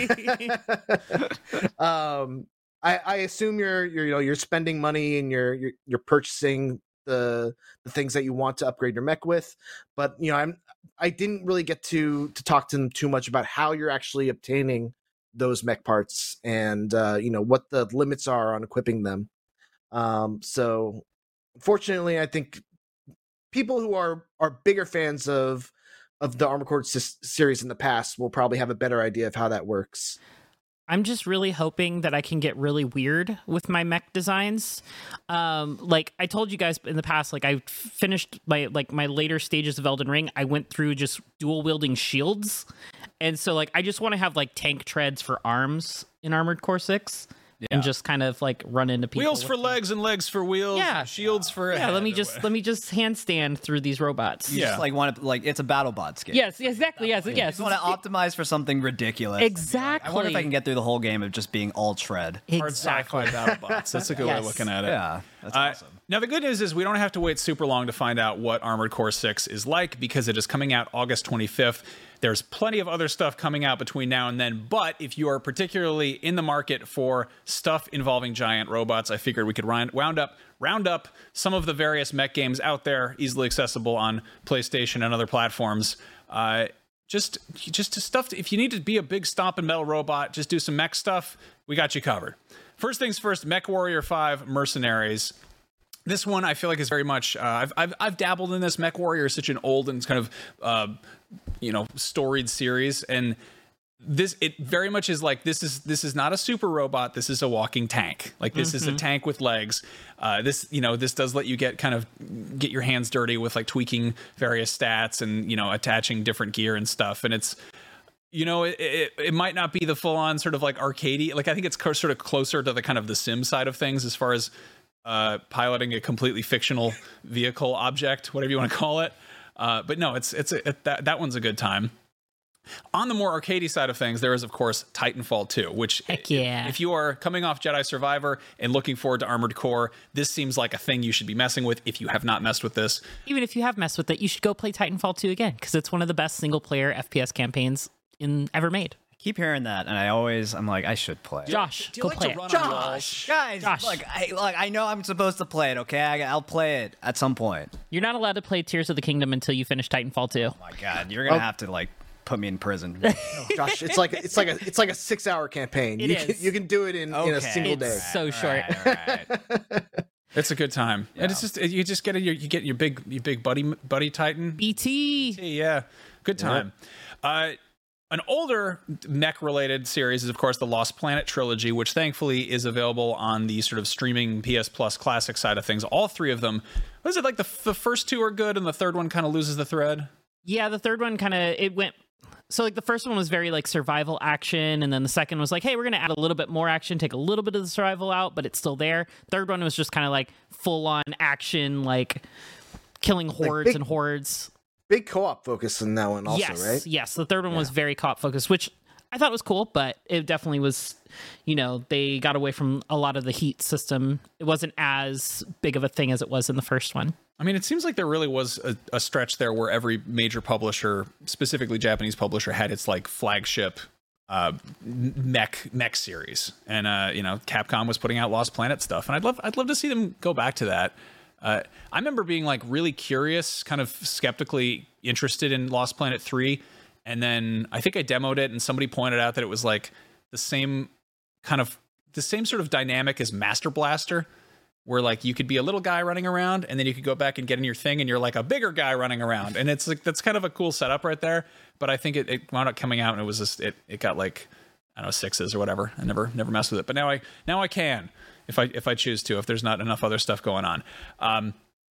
um I I assume you're you're you know you're spending money and you're you're you're purchasing the the things that you want to upgrade your mech with, but you know I'm I didn't really get to to talk to them too much about how you're actually obtaining those mech parts and uh you know what the limits are on equipping them. Um so Fortunately, I think people who are are bigger fans of of the Armored Core s- series in the past will probably have a better idea of how that works. I'm just really hoping that I can get really weird with my mech designs. Um, like I told you guys in the past, like I finished my like my later stages of Elden Ring. I went through just dual wielding shields, and so like I just want to have like tank treads for arms in Armored Core six. and just kind of like run into people. Wheels for with them. legs and legs for wheels. Yeah. Shields for Yeah, head. let me just let me just handstand through these robots. You Yeah. just like want to like it's a battle bots game. Yes, exactly. Yes, You yes. just want to optimize for something ridiculous. Exactly. I wonder if I can get through the whole game of just being all tread. Hard Exactly. sci-fi battle bots. That's a good way of Yes. looking at it. Yeah, that's Uh, awesome. Now, the good news is we don't have to wait super long to find out what Armored Core six is like because it is coming out August twenty-fifth. There's plenty of other stuff coming out between now and then, but if you are particularly in the market for stuff involving giant robots, I figured we could round, round up round up some of the various mech games out there, easily accessible on PlayStation and other platforms. Uh, just, just to stuff. If you need to be a big stomp and metal robot, just do some mech stuff. We got you covered. First things first, Mech Warrior five Mercenaries. This one I feel like is very much. Uh, I've, I've I've dabbled in this. Mech Warrior is such an old and kind of uh, you know storied series, and this it very much is like this is this is not a super robot. This is a walking tank. Like this mm-hmm. is a tank with legs. Uh, this you know this does let you get kind of get your hands dirty with like tweaking various stats and you know attaching different gear and stuff. And it's you know it it, it might not be the full on sort of like arcadey. Like I think it's co- sort of closer to the kind of the sim side of things as far as uh, piloting a completely fictional vehicle object, whatever you want to call it. Uh, but no, it's it's a, it, that that one's a good time. On the more arcadey side of things, there is, of course, Titanfall two, which, Heck yeah. if you are coming off Jedi Survivor and looking forward to Armored Core, this seems like a thing you should be messing with if you have not messed with this. Even if you have messed with it, you should go play Titanfall two again, because it's one of the best single-player F P S campaigns in ever made. Keep hearing that, and I always, I'm like, I should play. Josh, Do you go like play to it. run on Josh, walls? guys, Josh. look, I, look, I know I'm supposed to play it, okay? I, I'll play it at some point. You're not allowed to play Tears of the Kingdom until you finish Titanfall two. Oh my God, you're gonna Oh. have to like put me in prison. Josh, it's like it's like a it's like a six hour campaign. It you is. Can, you can do it in, in a Okay. single It's day. so short. All right, all right. It's a good time, and it's just you just get your you get your big your big buddy buddy Titan. B T. Yeah, good time. Uh, an older mech-related series is, of course, the Lost Planet trilogy, which thankfully is available on the sort of streaming P S Plus Classic side of things. All three of them. What is it like? The the first two are good, and the third one kind of loses the thread. Yeah, the third one kind of it went. So like the first one was very like survival action, and then the second was like, hey, we're gonna add a little bit more action, take a little bit of the survival out, but it's still there. Third one was just kind of like full on action, like killing hordes big- and hordes. Big co-op focus in that one also, yes, right? yes. The third one was very co-op focused, which I thought was cool, but it definitely was. You know, they got away from a lot of the heat system. It wasn't as big of a thing as it was in the first one. I mean, it seems like there really was a, a stretch there where every major publisher, specifically Japanese publisher, had its like flagship uh, mech mech series, and uh, you know, Capcom was putting out Lost Planet stuff, and I'd love I'd love to see them go back to that. Uh, I remember being like really curious, kind of skeptically interested in Lost Planet three, and then I think I demoed it, and somebody pointed out that it was like the same kind of the same sort of dynamic as Master Blaster, where like you could be a little guy running around and then you could go back and get in your thing and you're like a bigger guy running around. And it's like, that's kind of a cool setup right there. But I think it, it wound up coming out and it was just, it, it got like, I don't know, sixes or whatever. I never, never messed with it, but now I, now I can, if I, if I choose to, if there's not enough other stuff going on. Um,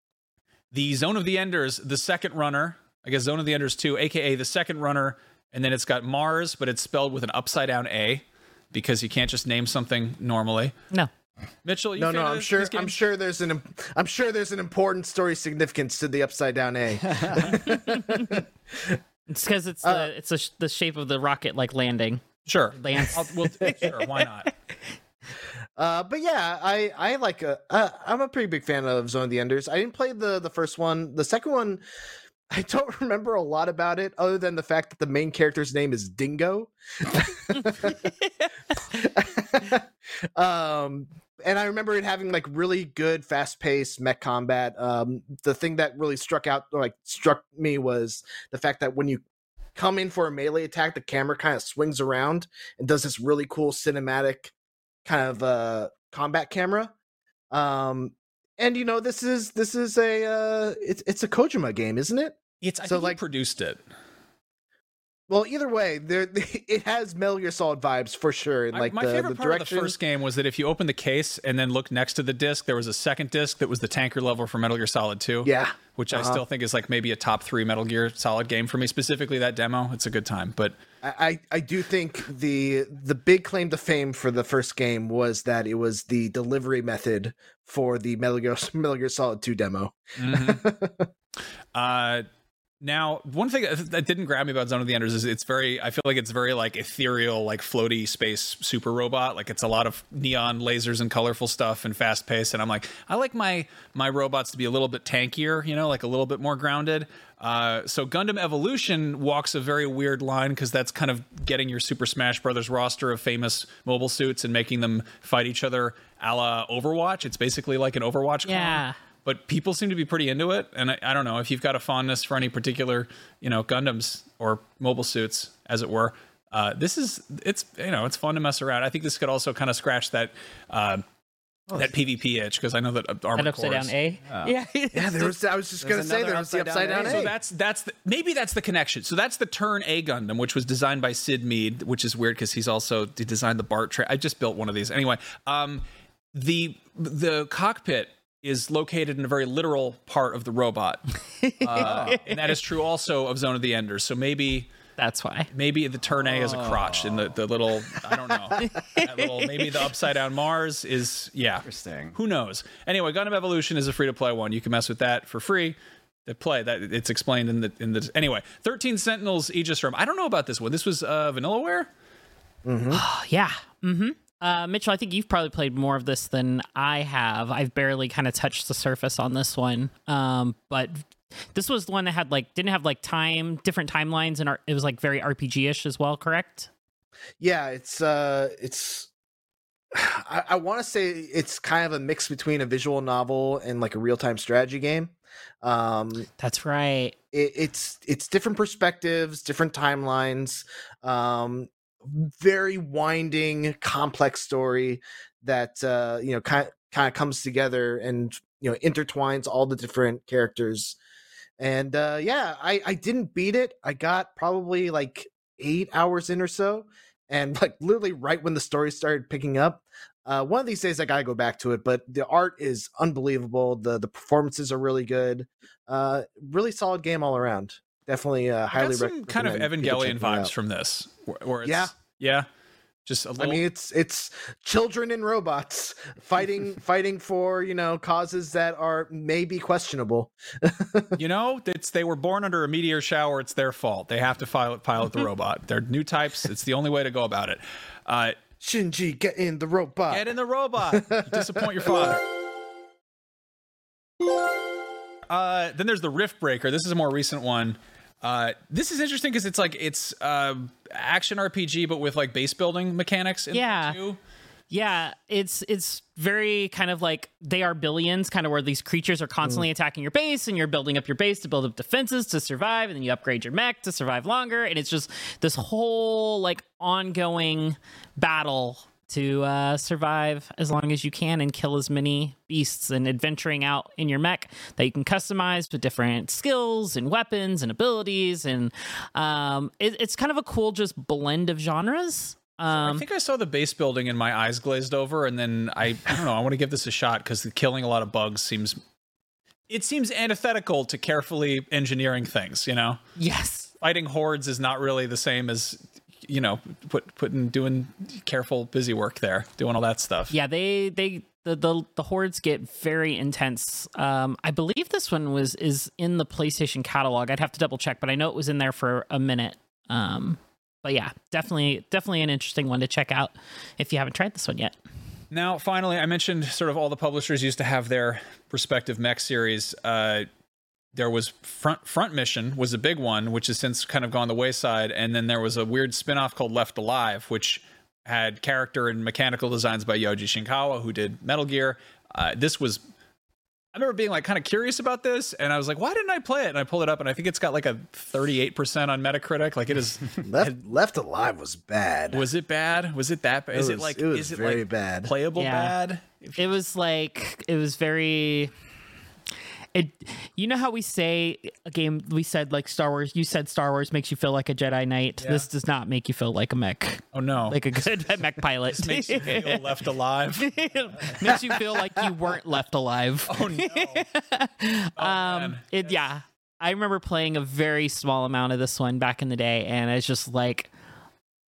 the Zone of the Enders, the second runner, I guess Zone of the Enders two, A K A the second runner. And then it's got Mars, but it's spelled with an upside down A because you can't just name something normally. No. Mitchell, you No, fan no, of I'm this- sure. this game? I'm sure there's an. im- I'm sure there's an important story significance to the upside down A. It's because it's the it's the, sh- the shape of the rocket like landing. Sure. Lance. I'll, we'll, sure, why not? Uh, but yeah, I I like a. Uh, I'm a pretty big fan of Zone of the Enders. I didn't play the the first one. The second one, I don't remember a lot about it other than the fact that the main character's name is Dingo. um, and I remember it having like really good fast paced mech combat. Um, the thing that really struck out, or like struck me, was the fact that when you come in for a melee attack, the camera kind of swings around and does this really cool cinematic kind of uh combat camera. Um, and you know, this is this is a uh, it's it's a Kojima game, isn't it? It's I So, think like- he produced it. Well, either way, there it has Metal Gear Solid vibes for sure. And I- like my the, favorite the part direction. of the first game was that if you open the case and then look next to the disc, there was a second disc that was the tanker level for Metal Gear Solid two. Yeah. Which I Uh-huh. still think is like maybe a top three Metal Gear Solid game for me. Specifically that demo, it's a good time. But I, I do think the the big claim to fame for the first game was that it was the delivery method for the Metal Gear, Metal Gear Solid two demo. Mm-hmm. uh, now, one thing that didn't grab me about Zone of the Enders is it's very, I feel like it's very like ethereal, like floaty space super robot. Like it's a lot of neon lasers and colorful stuff and fast paced. And I'm like, I like my my robots to be a little bit tankier, you know, like a little bit more grounded. Uh, so Gundam Evolution walks a very weird line because that's kind of getting your Super Smash Brothers roster of famous mobile suits and making them fight each other a la Overwatch. It's basically like an Overwatch clone. Yeah. But people seem to be pretty into it, and I, I don't know if you've got a fondness for any particular, you know, Gundams or mobile suits, as it were. Uh, this is it's you know it's fun to mess around. I think this could also kind of scratch that uh, oh, that PvP itch because I know that uh, Armored An upside Cores, down A. Uh, Yeah, Yeah, there was. I was just gonna say there was the upside down A. So that's that's the, maybe that's the connection. So that's the Turn A Gundam, which was designed by Sid Mead, which is weird because he's also he designed the BART train. I just built one of these anyway. Um, the the cockpit is located in a very literal part of the robot, uh, and that is true also of Zone of the Enders. So maybe that's why. maybe the Turn A is a crotch, and the, the little I don't know, that little maybe the upside down Mars is yeah. Interesting. Who knows? Anyway, Gundam Evolution is a free to play one. You can mess with that for free. To play that it's explained in the in the anyway. thirteen Sentinels Aegis Room. I don't know about this one. This was uh, Vanillaware. Oh, yeah. Mm-hmm. Uh, Mitchell, I think you've probably played more of this than I have. I've barely kind of touched the surface on this one. Um, but this was the one that had like didn't have like time different timelines, and it was like very R P G-ish as well. Correct? Yeah, it's uh, it's. I, I want to say it's kind of a mix between a visual novel and like a real time strategy game. Um, That's right. It, it's it's different perspectives, different timelines. Um, very winding, complex story that uh, you know kind kind of comes together and you know intertwines all the different characters. And uh, yeah, I I didn't beat it. I got probably like eight hours in or so, and like literally right when the story started picking up. Uh, one of these days I gotta go back to it, but the art is unbelievable. The the performances are really good. Uh, really solid game all around. Definitely uh, highly Got some rec- kind of recommend people Evangelion checking it vibes out. from this, where, where it's, Yeah. yeah, just a little. I mean, it's it's children and robots fighting fighting for you know causes that are maybe questionable. you know, it's they were born under a meteor shower. It's their fault. They have to pilot pilot the robot. They're new types. It's the only way to go about it. Uh, Shinji, get in the robot. get in the robot. You disappoint your father. Uh, then there's the Rift Breaker. This is a more recent one. Uh, this is interesting because it's like it's uh, action R P G, but with like base building mechanics. In Yeah. there too. Yeah, it's it's very kind of like They Are Billions, kind of where these creatures are constantly attacking your base, and you're building up your base to build up defenses to survive, and then you upgrade your mech to survive longer, and it's just this whole like ongoing battle to uh, survive as long as you can and kill as many beasts, and adventuring out in your mech that you can customize with different skills and weapons and abilities, and um, it, it's kind of a cool just blend of genres. Um, I think I saw the base building and my eyes glazed over, and then I, I don't know. I want to give this a shot because killing a lot of bugs seems, it seems antithetical to carefully engineering things. You know, yes. fighting hordes is not really the same as, you know, put putting doing careful busy work there, doing all that stuff. Yeah, they they the the, the hordes get very intense. Um, I believe this one was is in the PlayStation catalog. I'd have to double check, but I know it was in there for a minute. Um, But yeah, definitely, definitely an interesting one to check out if you haven't tried this one yet. Now, finally, I mentioned sort of all the publishers used to have their respective mech series. Uh, there was Front Front Mission was a big one, which has since kind of gone the wayside. And then there was a weird spin-off called Left Alive, which had character and mechanical designs by Yoji Shinkawa, who did Metal Gear. Uh, this was... I remember being like kind of curious about this, and I was like, why didn't I play it? And I pulled it up, and I think it's got like a thirty-eight percent on Metacritic. Like it is Left Left Alive was bad. Was it bad? Was it that bad? It Is was- it like it was is it very like bad. playable Yeah. bad? It was like it was very. It, you know how we say a game? We said like Star Wars. You said Star Wars makes you feel like a Jedi Knight. Yeah. This does not make you feel like a mech, Oh no. like a good mech pilot. This makes you feel left alive. Makes you feel like you weren't left alive. Oh no. Oh, um man. it yeah I remember playing a very small amount of this one back in the day, and it's just like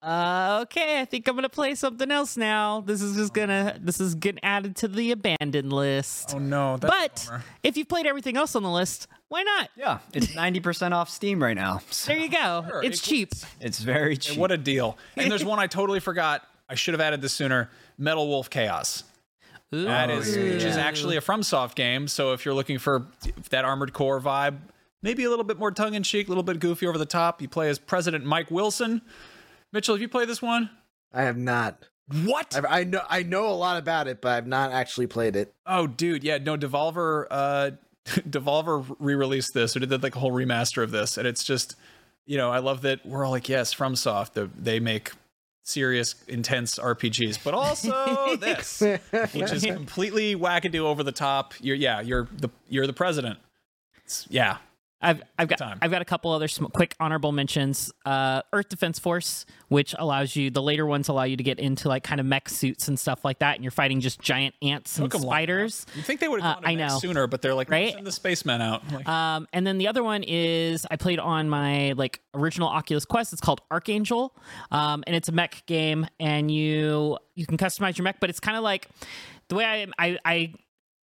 Uh, okay, I think I'm gonna play something else now. This is just gonna this is getting added to the abandoned list. Oh no! That's But a bummer. if you've played everything else on the list, why not? Yeah, it's ninety percent off Steam right now. So There you go. Sure, It's it- cheap. it's very cheap. What a deal! And there's one I totally forgot. I should have added this sooner. Metal Wolf Chaos. Ooh. That is, yeah, which is yeah. actually a FromSoft game. So if you're looking for that Armored Core vibe, maybe a little bit more tongue in cheek, a little bit goofy over the top. You play as President Mike Wilson. Mitchell, have you played this one? I have not. What? I've, I know I know a lot about it, but I've not actually played it. Oh, dude, yeah, no, Devolver, uh, Devolver re-released this, or did like a whole remaster of this, and it's just, you know, I love that we're all like, yes, FromSoft, the, they make serious, intense R P Gs, but also this, which is completely wackadoo over the top. You're, yeah, you're the you're the president. It's, yeah. I've I've got Time. I've got a couple other sm- quick honorable mentions. Uh, Earth Defense Force, which allows you the later ones allow you to get into like kind of mech suits and stuff like that, and you're fighting just giant ants and Took 'em long spiders. You think they would have Uh, gone I to next know. sooner, but they're like, Right? right? Send the spacemen out. Like, Um, and then the other one is I played on my like original Oculus Quest. It's called Archangel, um, and it's a mech game, and you you can customize your mech, but it's kind of like the way I I. I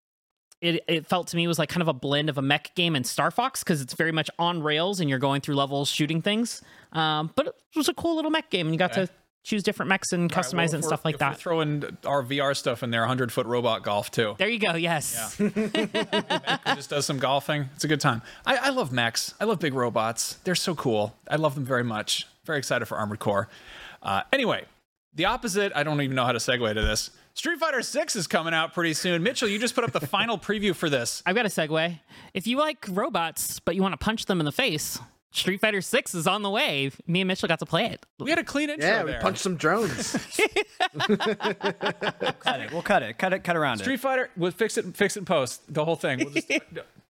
It, it felt to me was like kind of a blend of a mech game and Star Fox because it's very much on rails and you're going through levels shooting things. Um, but it was a cool little mech game and you got Okay. to choose different mechs and all right, customize well, it if and we're- stuff like if we're that. throwing our V R stuff in there, hundred foot robot golf too. There you go. Yes. Who just does some golfing. It's a good time. I, I love mechs. I love big robots. They're so cool. I love them very much. Very excited for Armored Core. Uh, anyway, the opposite. I don't even know how to segue to this. Street Fighter six is coming out pretty soon. Mitchell, you just put up the final preview for this. I've got a segue. If you like robots, but you want to punch them in the face, Street Fighter six is on the way. Me and Mitchell got to play it. We had a clean intro Yeah, we there. punched some drones. Cut it. We'll cut it. Cut it. Cut around Street it. Fighter, we'll fix it, fix it and post the whole thing. We'll just,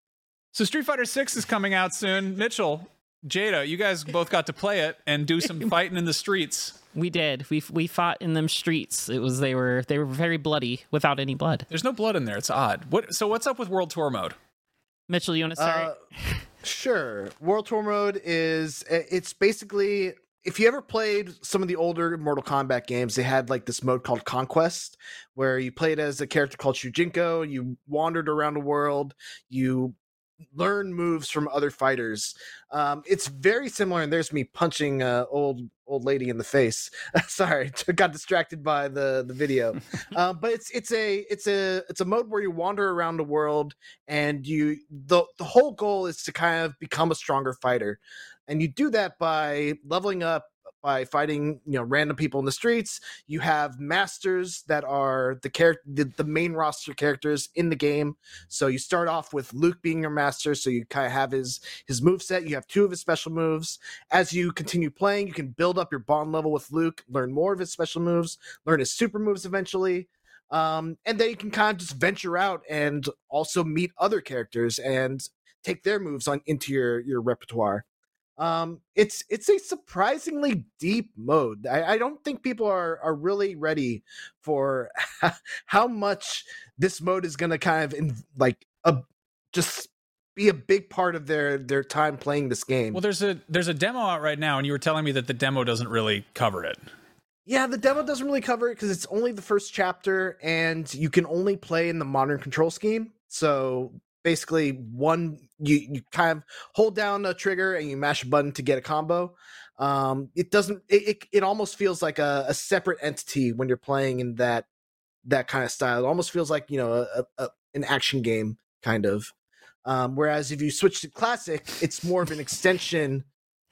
so Street Fighter six is coming out soon. Mitchell, Jada, you guys both got to play it and do some fighting in the streets. We did. We we fought in them streets. It was they were they were very bloody without any blood. There's no blood in there. It's odd. What? So what's up with World Tour mode? Mitchell, you want to start? Uh, sure. World Tour mode is it's basically if you ever played some of the older Mortal Kombat games, they had like this mode called Conquest, where you played as a character called Shujinko. You wandered around the world. You learn moves from other fighters. Um, it's very similar, and there's me punching a old old lady in the face. Sorry, got distracted by the the video. uh, but it's it's a it's a it's a mode where you wander around the world, and you the the whole goal is to kind of become a stronger fighter, and you do that by leveling up. By fighting, you know, random people in the streets. You have masters that are the character, the, the main roster characters in the game. So you start off with Luke being your master. So you kind of have his his move set. You have two of his special moves. As you continue playing, you can build up your bond level with Luke, learn more of his special moves, learn his super moves eventually. Um, and then you can kind of just venture out and also meet other characters and take their moves on into your your repertoire. Um, it's it's a surprisingly deep mode. I, I don't think people are are really ready for how much this mode is going to kind of in, like a just be a big part of their their time playing this game. Well, there's a there's a demo out right now, and you were telling me that the demo doesn't really cover it. Yeah, the demo doesn't really cover it because it's only the first chapter, and you can only play in the modern control scheme. So basically, one you you kind of hold down a trigger and you mash a button to get a combo. Um, it doesn't. It, it it almost feels like a, a separate entity when you're playing in that that kind of style. It almost feels like, you know, a, a an action game kind of. Um, whereas if you switch to classic, it's more of an extension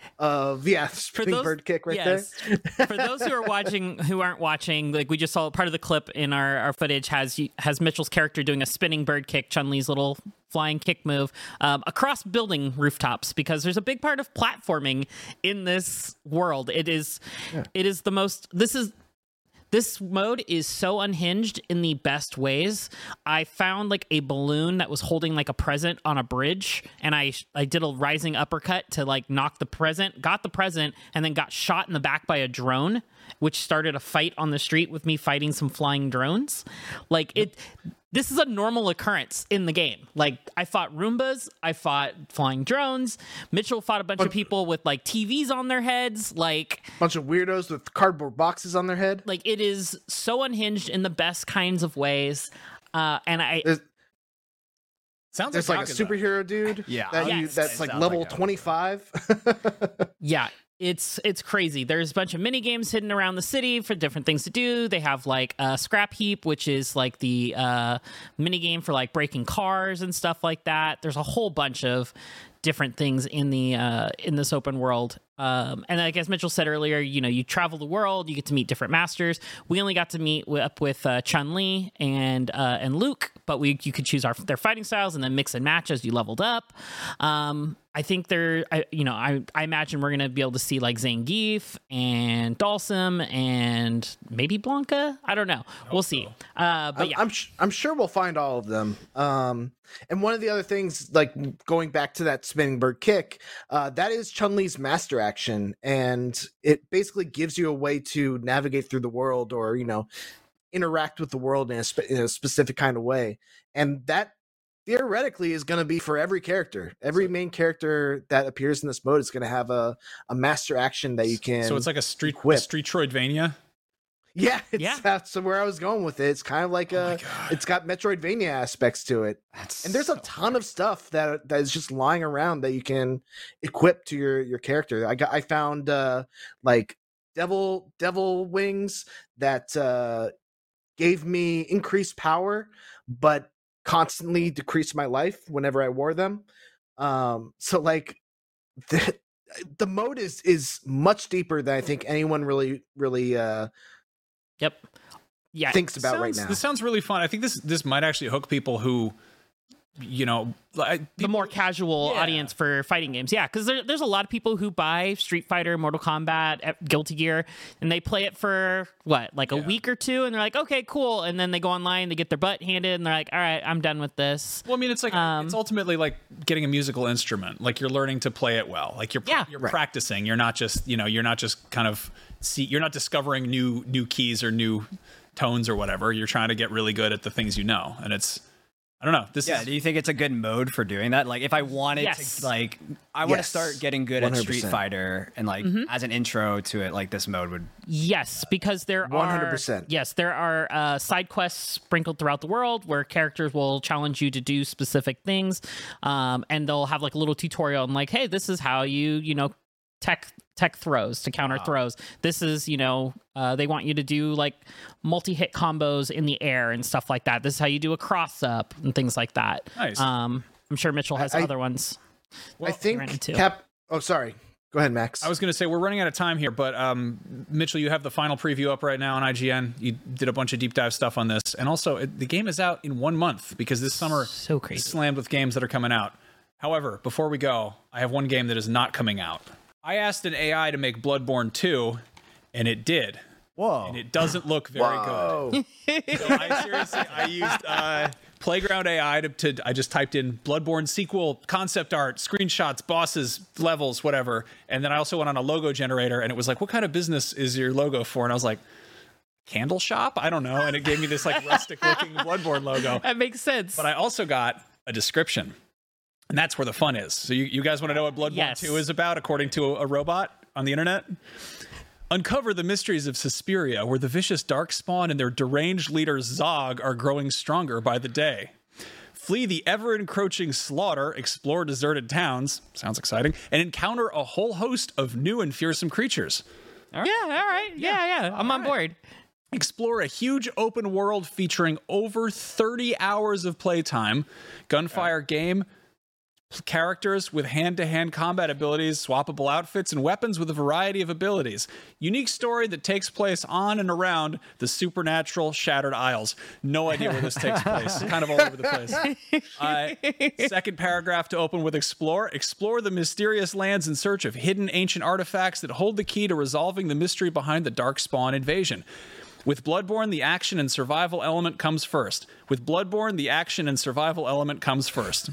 of yeah, spinning those- bird kick right yes. there. For those who are watching, who aren't watching, like we just saw part of the clip in our, our footage has has Mitchell's character doing a spinning bird kick, Chun-Li's little flying kick move, um, across building rooftops, because there's a big part of platforming in this world. It is, yeah. it is the most. This is. This mode is so unhinged in the best ways. I found like a balloon that was holding like a present on a bridge, and I I did a rising uppercut to like knock the present, got the present, and then got shot in the back by a drone. which started a fight on the street with me fighting some flying drones. Like it, this is a normal occurrence in the game. Like I fought Roombas, I fought flying drones. Mitchell fought a bunch of people with like T Vs on their heads. Like bunch of weirdos with cardboard boxes on their head. Like it is so unhinged in the best kinds of ways. Uh, and I. There's, Sounds There's like, like a superhero dude. Yeah. That Yes. you, that's It like sounds level like a- twenty-five. Yeah, it's it's crazy. There's a bunch of mini games hidden around the city for different things to do. They have like a scrap heap, which is like the uh, mini game for like breaking cars and stuff like that. There's a whole bunch of different things in the uh, in this open world. Um, and like as Mitchell said earlier, you know, you travel the world, you get to meet different masters. We only got to meet w- up with uh, Chun-Li and uh, and Luke, but we you could choose our their fighting styles and then mix and match as you leveled up. Um, I think there, I, you know, I, I imagine we're gonna be able to see like Zangief and Dalsum and maybe Blanca. I don't know. We'll see. Uh, but I'm, yeah, I'm, sh- I'm sure we'll find all of them. Um, and one of the other things, like going back to that spinning bird kick, uh, that is Chun-Li's master action, and it basically gives you a way to navigate through the world, or you know, interact with the world in a, spe- in a specific kind of way, and that theoretically is going to be for every character. Every main character that appears in this mode is going to have a, a master action that you can. So it's like a street a equip. street Troidvania. Yeah, it's, Yeah. that's where I was going with it. It's kind of like Oh a, my God. it's got Metroidvania aspects to it, That's and there's a so ton of stuff that that is just lying around that you can equip to your your character. I got, I found uh, like devil devil wings that uh, gave me increased power, but constantly decreased my life whenever I wore them. Um, so like the the mode is is much deeper than I think anyone really really. Uh, yep, yeah. thinks about sounds, right now. This sounds really fun. I think this this might actually hook people who, you know, like, The more casual Yeah. audience for fighting games, yeah, because there, there's a lot of people who buy Street Fighter, Mortal Kombat, eh, Guilty Gear, and they play it for what, like a Yeah. week or two, and they're like, okay, cool, and then they go online, they get their butt handed, and they're like, all right, I'm done with this. Well, I mean, it's like Um, it's ultimately like getting a musical instrument. Like you're learning to play it well. Like you're Yeah. you're Right. practicing. You're not just you know you're not just kind of see you're not discovering new new keys or new tones or whatever. You're trying to get really good at the things you know, and it's I don't know. This Yeah, is do you think it's a good mode for doing that? Like, if I wanted Yes. to, like, I want to Yes. start getting good one at hundred Street percent. Fighter, and like Mm-hmm. as an intro to it, like this mode would. Yes, because there are one hundred percent. Yes, there are uh, side quests sprinkled throughout the world where characters will challenge you to do specific things, um, and they'll have like a little tutorial and like, hey, this is how you you know tech tech throws to counter throws. This is you know uh, they want you to do like multi hit combos in the air and stuff like that. This is how you do a cross up and things like that. Nice. Um, I'm sure Mitchell has I- other ones. I think ran into. Cap. Oh, sorry. Go ahead, Max. I was going to say we're running out of time here, but um, Mitchell, you have the final preview up right now on I G N. You did a bunch of deep dive stuff on this, and also it, the game is out in one month because this summer So is crazy. slammed with games that are coming out. However, before we go, I have one game that is not coming out. I asked an A I to make Bloodborne two, and it did. Whoa! And it doesn't look very Whoa. good. So I seriously, I used uh, Playground A I to, to, I just typed in Bloodborne sequel, concept art, screenshots, bosses, levels, whatever. And then I also went on a logo generator, and it was like, what kind of business is your logo for? And I was like, candle shop? I don't know. And it gave me this like rustic looking Bloodborne logo. That makes sense. But I also got a description. And that's where the fun is. So you, you guys want to know what Bloodborne Yes. two is about, according to a, a robot on the internet? Uncover the mysteries of Suspiria, where the vicious Darkspawn and their deranged leader Zog are growing stronger by the day. Flee the ever-encroaching slaughter, explore deserted towns, sounds exciting, and encounter a whole host of new and fearsome creatures. yeah, all right. Yeah, yeah. I'm on board. Explore a huge open world featuring over thirty hours of playtime, gunfire game, characters with hand-to-hand combat abilities, swappable outfits, and weapons with a variety of abilities. Unique story that takes place on and around the supernatural Shattered Isles. No idea where this takes place. Kind of all over the place. Uh, second paragraph to open with Explore. Explore the mysterious lands in search of hidden ancient artifacts that hold the key to resolving the mystery behind the Darkspawn invasion. With Bloodborne, the action and survival element comes first. With Bloodborne, the action and survival element comes first.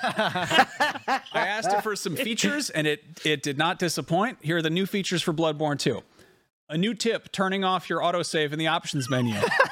I asked it for some features, and it it did not disappoint. Here are the new features for Bloodborne two. A new tip, turning off your autosave in the options menu.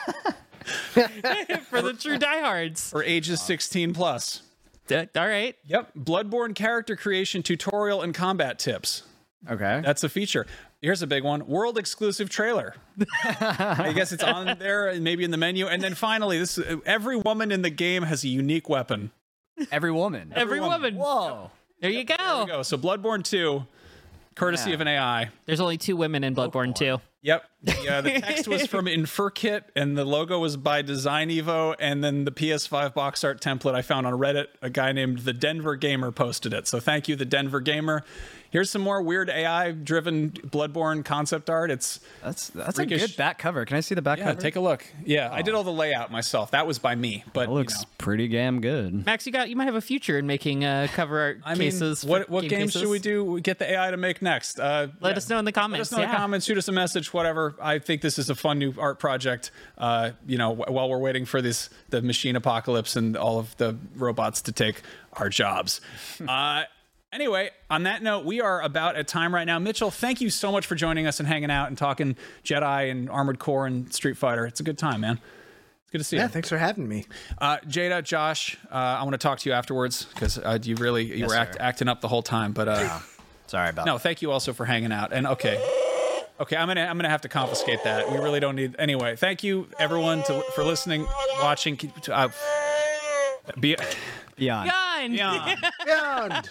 For the true diehards. For ages sixteen plus. D- all right. Yep. Bloodborne character creation tutorial and combat tips. Okay. That's a feature. Here's a big one. World exclusive trailer. I guess it's on there and maybe in the menu. And then finally, this every woman in the game has a unique weapon. Every woman. Every, woman. Whoa. There you go. There we go. So Bloodborne two, courtesy Yeah. of an A I. There's only two women in Bloodborne too. Yep. Yeah, the text was from InferKit, and the logo was by Design Evo, and then the P S five box art template I found on Reddit. A guy named the Denver Gamer posted it. So thank you, the Denver Gamer. Here's some more weird A I-driven Bloodborne concept art. It's That's that's freakish. a good back cover. Can I see the back Yeah, cover? take a look. Yeah, I did all the layout myself. That was by me, but It looks you know. pretty damn good. Max, you got you might have a future in making uh, cover art I mean, cases. for what what game games cases. should we do? We get the A I to make next. Uh, Let yeah. us know in the Let comments. us know in yeah. the comments. Shoot us a message. Whatever. I think this is a fun new art project. Uh, you know, wh- while we're waiting for this the machine apocalypse and all of the robots to take our jobs. uh, anyway, on that note, we are about at time right now. Mitchell, thank you so much for joining us and hanging out and talking Jedi and Armored Core and Street Fighter. It's a good time, man. It's good to see Yeah, you. thanks for having me. Uh, Jada, Josh, uh, I want to talk to you afterwards because uh, you really you Yes, were act, sir. acting up the whole time. But uh, Sorry about no, thank you also for hanging out. And okay, okay, I'm gonna I'm gonna have to confiscate that. We really don't need anyway. Thank you everyone to, for listening, watching. Uh, be Beyond. Gone. beyond. Beyond.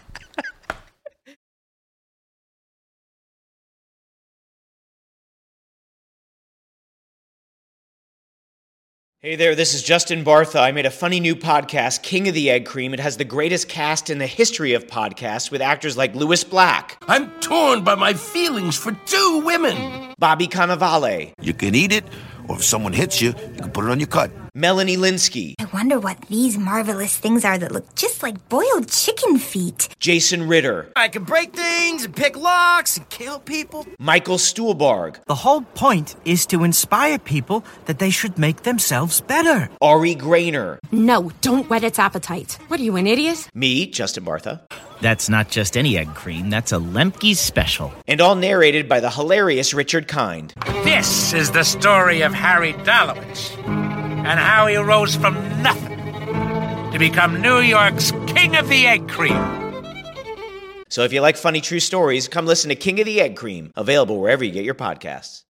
Hey there, this is Justin Bartha. I made a funny new podcast, King of the Egg Cream. It has the greatest cast in the history of podcasts with actors like Louis Black, I'm torn by my feelings for two women. Bobby Cannavale, You can eat it, or if someone hits you, you can put it on your cut. Melanie Linsky, I wonder what these marvelous things are that look just like boiled chicken feet. Jason Ritter, I can break things and pick locks and kill people. Michael Stuhlbarg, The whole point is to inspire people that they should make themselves better. Ari Grainer, No, don't whet its appetite. What are you, an idiot? me, Justin Bartha, That's not just any egg cream, that's a Lemke's special. and all narrated by the hilarious Richard Kind. This is the story of Harry Dalowitz and how he rose from nothing to become New York's King of the Egg Cream. So if you like funny true stories, come listen to King of the Egg Cream, available wherever you get your podcasts.